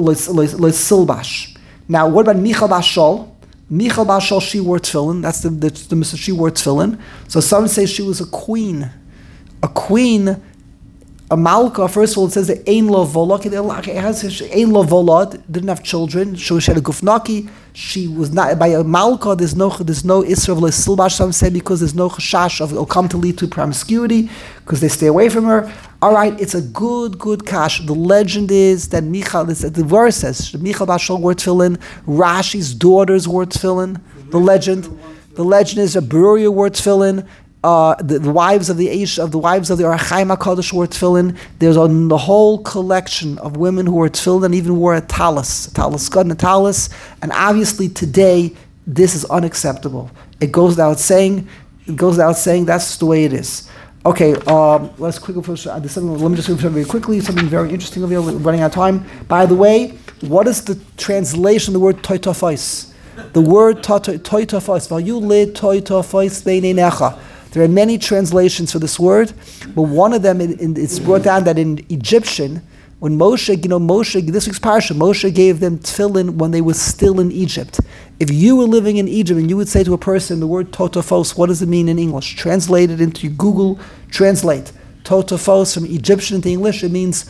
[SPEAKER 1] silbash. Now, what about Michal Bashal? Michal Bashal, she wore tefillin. That's the the, the she wore tefillin. So some say she was a queen, a queen, a malka. First of all, it says that ein lo volad. It has ein lo volad. Didn't have children. She had a gufnaki. She was not by a malka. There's no there's no isra of silbash. Some say because there's no chashash of it'll come to lead to promiscuity because they stay away from her. All right, it's a good, good kash. The legend is that Michal, the verse says, Michal Bashal wore tefillin, Rashi's daughters wore tefillin. The legend, the legend is that Beruria wore tefillin. Uh, the, the wives of the Aish, of the wives of the Arachaim HaKadosh wore tefillin. There's a the whole collection of women who wore tefillin and even wore a talis, a talis god and a talis. And obviously today, this is unacceptable. It goes without saying, it goes without saying that's the way it is. Okay, um, let's quickly finish. Uh, something, let me just finish very quickly. Something very interesting over here. We're running out of time. By the way, what is the translation of the word toitofos? The word toitofos. Vayulid toitofos beinenecha. There are many translations for this word, but one of them, in, in, it's brought down that in Egyptian, when Moshe, you know, Moshe, this week's parsha, Moshe gave them tefillin when they were still in Egypt. If you were living in Egypt and you would say to a person the word totofos, what does it mean in English? Translate it into Google, translate. Totofos from Egyptian into English, it means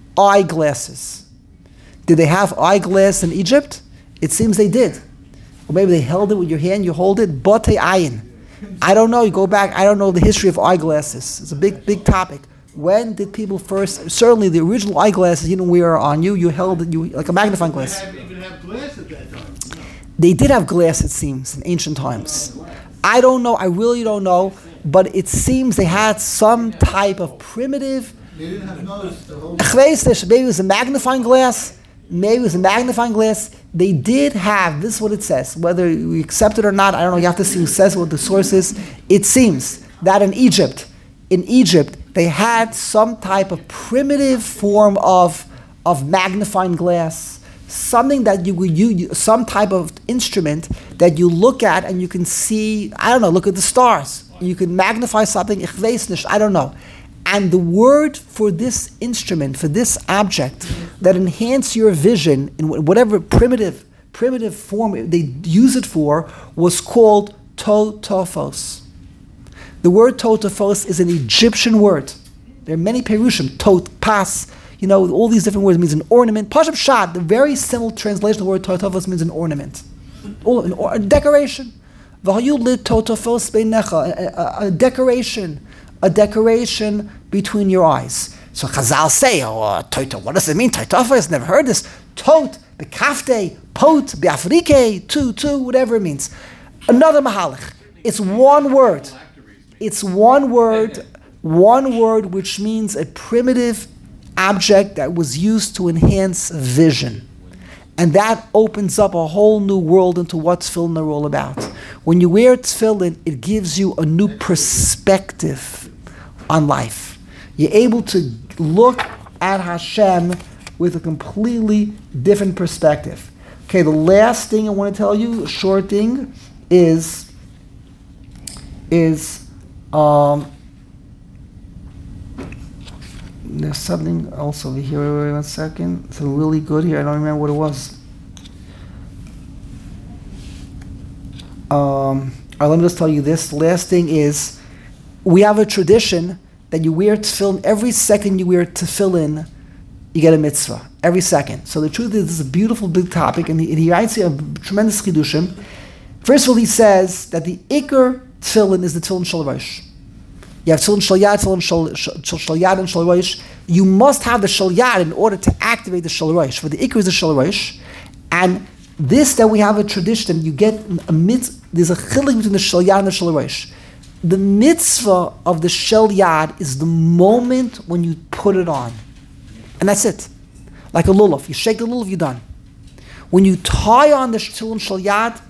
[SPEAKER 1] eyeglasses. Did they have eyeglass in Egypt? It seems they did. Or maybe they held it with your hand, you hold it, bote ayin. I don't know, you go back, I don't know the history of eyeglasses. It's a big, big topic. When did people first, certainly the original eyeglasses you didn't wear on you, you held it you like a magnifying glass.
[SPEAKER 3] They didn't even have glass at that time.
[SPEAKER 1] They did have glass, it seems, in ancient times. I don't know, I really don't know, but it seems they had some type of primitive,
[SPEAKER 3] They didn't have nose to hold.
[SPEAKER 1] maybe it was a magnifying glass, maybe it was a magnifying glass. They did have, this is what it says, whether we accept it or not, I don't know, you have to see who says what the source is. It seems that in Egypt, in Egypt, they had some type of primitive form of, of magnifying glass, something that you would use, some type of instrument that you look at and you can see, I don't know, look at the stars. You can magnify something, ich weiß nicht, I don't know. And the word for this instrument, for this object, that enhance your vision in whatever primitive, primitive form they use it for, was called totofos. The word totofos is an Egyptian word. There are many perushim, tot, pas, you know, all these different words means an ornament. Pashup shad, the very simple translation of the word totofos means an ornament. All, an or, a decoration. V'hayulid totofos beinecha, a decoration, a decoration between your eyes. So Chazal say, oh, uh, toto, what does it mean? Totofos, never heard this. Tot, bekafte, pot, beafrike, tu, tu, whatever it means. Another mahalach. It's one word. It's one word, one word which means a primitive object that was used to enhance vision. And that opens up a whole new world into what tefillin are all about. When you wear tefillin, it gives you a new perspective on life. You're able to look at Hashem with a completely different perspective. Okay, the last thing I want to tell you, a short thing, is, is Um, there's something else over here. Wait, wait one second. Something really good here. I don't remember what it was. Um, all right, let me just tell you this. The last thing is, we have a tradition that you wear tefillin. Every second you wear tefillin, you get a mitzvah. Every second. So the truth is, this is a beautiful big topic, and he, and he writes here a tremendous chidushim. First of all, he says that the ikar tefillin is the tefillin shel rosh. You have tefillin shel yad, tefillin shel shel shel yad, and shel rosh. You must have the shel yad in order to activate the shel rosh. For the ikr is the shel rosh, and this that we have a tradition. You get a mitzvah. There's a chiluk between the shel yad and the shel rosh. The mitzvah of the shel yad is the moment when you put it on, and that's it. Like a lulav, you shake the lulav, you're done. When you tie on the tefillin shel yad,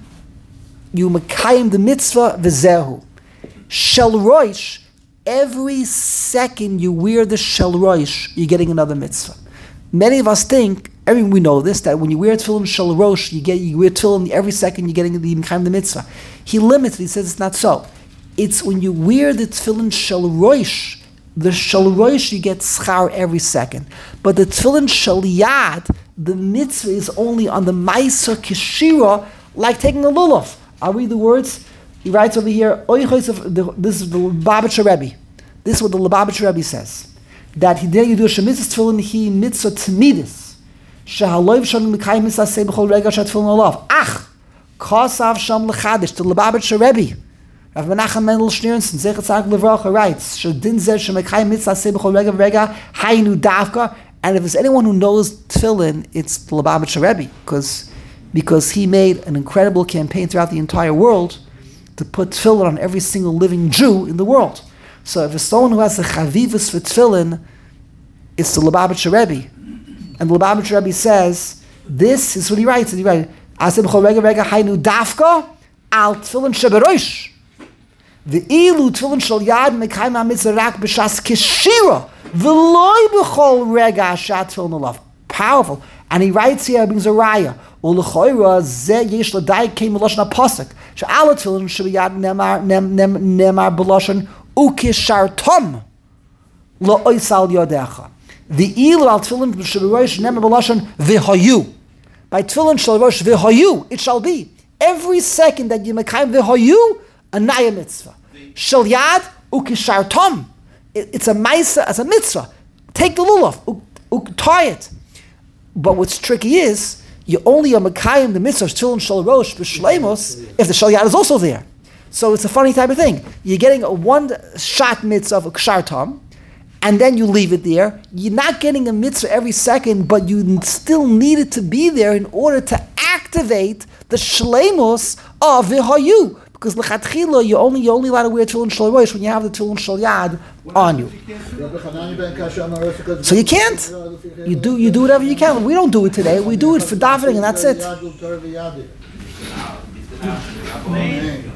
[SPEAKER 1] you mekayim the mitzvah v'zehu. Shel rosh, every second you wear the shel rosh, you're getting another mitzvah. Many of us think, every we know this, that when you wear tefillin shel rosh, you get you wear tefillin every second you're getting the mekayim the mitzvah. He limits it. He says it's not so. It's when you wear the tefillin shel rosh, the shel rosh you get schar every second. But the tefillin shel yad, the mitzvah is only on the ma'aser kishira, like taking a lulav. I'll read the words. He writes over here, this is the Lubavitcher Rebbe. This is what the Lubavitcher Rebbe says. That he did do a shemitzvah tefillin, he mitzvah t'midis. Shehaloiv shon l'kayim mitzvah say b'chol rega shat tefillin olav. Ach, kosav sham l'chadish, the Lubavitcher Rebbe. Rav Menachem Mendel Schneerson, Zechat Tzaddik Levracha, writes, Shadin zeh shemekayim mitzvah say b'chol rega v'rega haynu davka. And if there's anyone who knows tefillin, it's the Lubavitcher Rebbe, because because he made an incredible campaign throughout the entire world to put tefillin on every single living Jew in the world. So if there's someone who has a chavivus for tefillin, it's the Lubavitcher Rebbe. And the Lubavitcher Rebbe says, this is what he writes. He writes, Aseh b'chol rega rega haynu dafka al tefillin sheberosh. The ilu tefillin shel yad mekayim hamitzvah rak b'shas kishira v'loy b'chol rega shat tefillin olav. Powerful. And he writes here, brings a raya. U'lechoira zeh yesh l'day came l'lashon ha'pasuk. She'ala tefillin shel yad nemar nemar b'lashon u'kishartom lo'oisal yodecha. The ilu al tefillin shel rosh nemar b'lashon v'hayu. By tefillin shel rosh v'hayu, it shall be. Every second that you mekayim v'hayu, a naya mitzvah. Shel yad u'kishartom. It's a ma'aser, it's a mitzvah. Take the lulav, tie it. But what's tricky is, you only are mekayim the mitzvah tefillin shel rosh b'shleimus if the shel yad is also there. So it's a funny type of thing. You're getting a one-shot mitzvah of a kshar tam, and then you leave it there. You're not getting a mitzvah every second, but you still need it to be there in order to activate the shleimus of v'hayu. Because l'chatchila, you only you only allowed to wear tefillin shel rosh when you have the tefillin shel yad on you. So you can't. You do you do whatever you can. We don't do it today. We do it for davening, and that's it.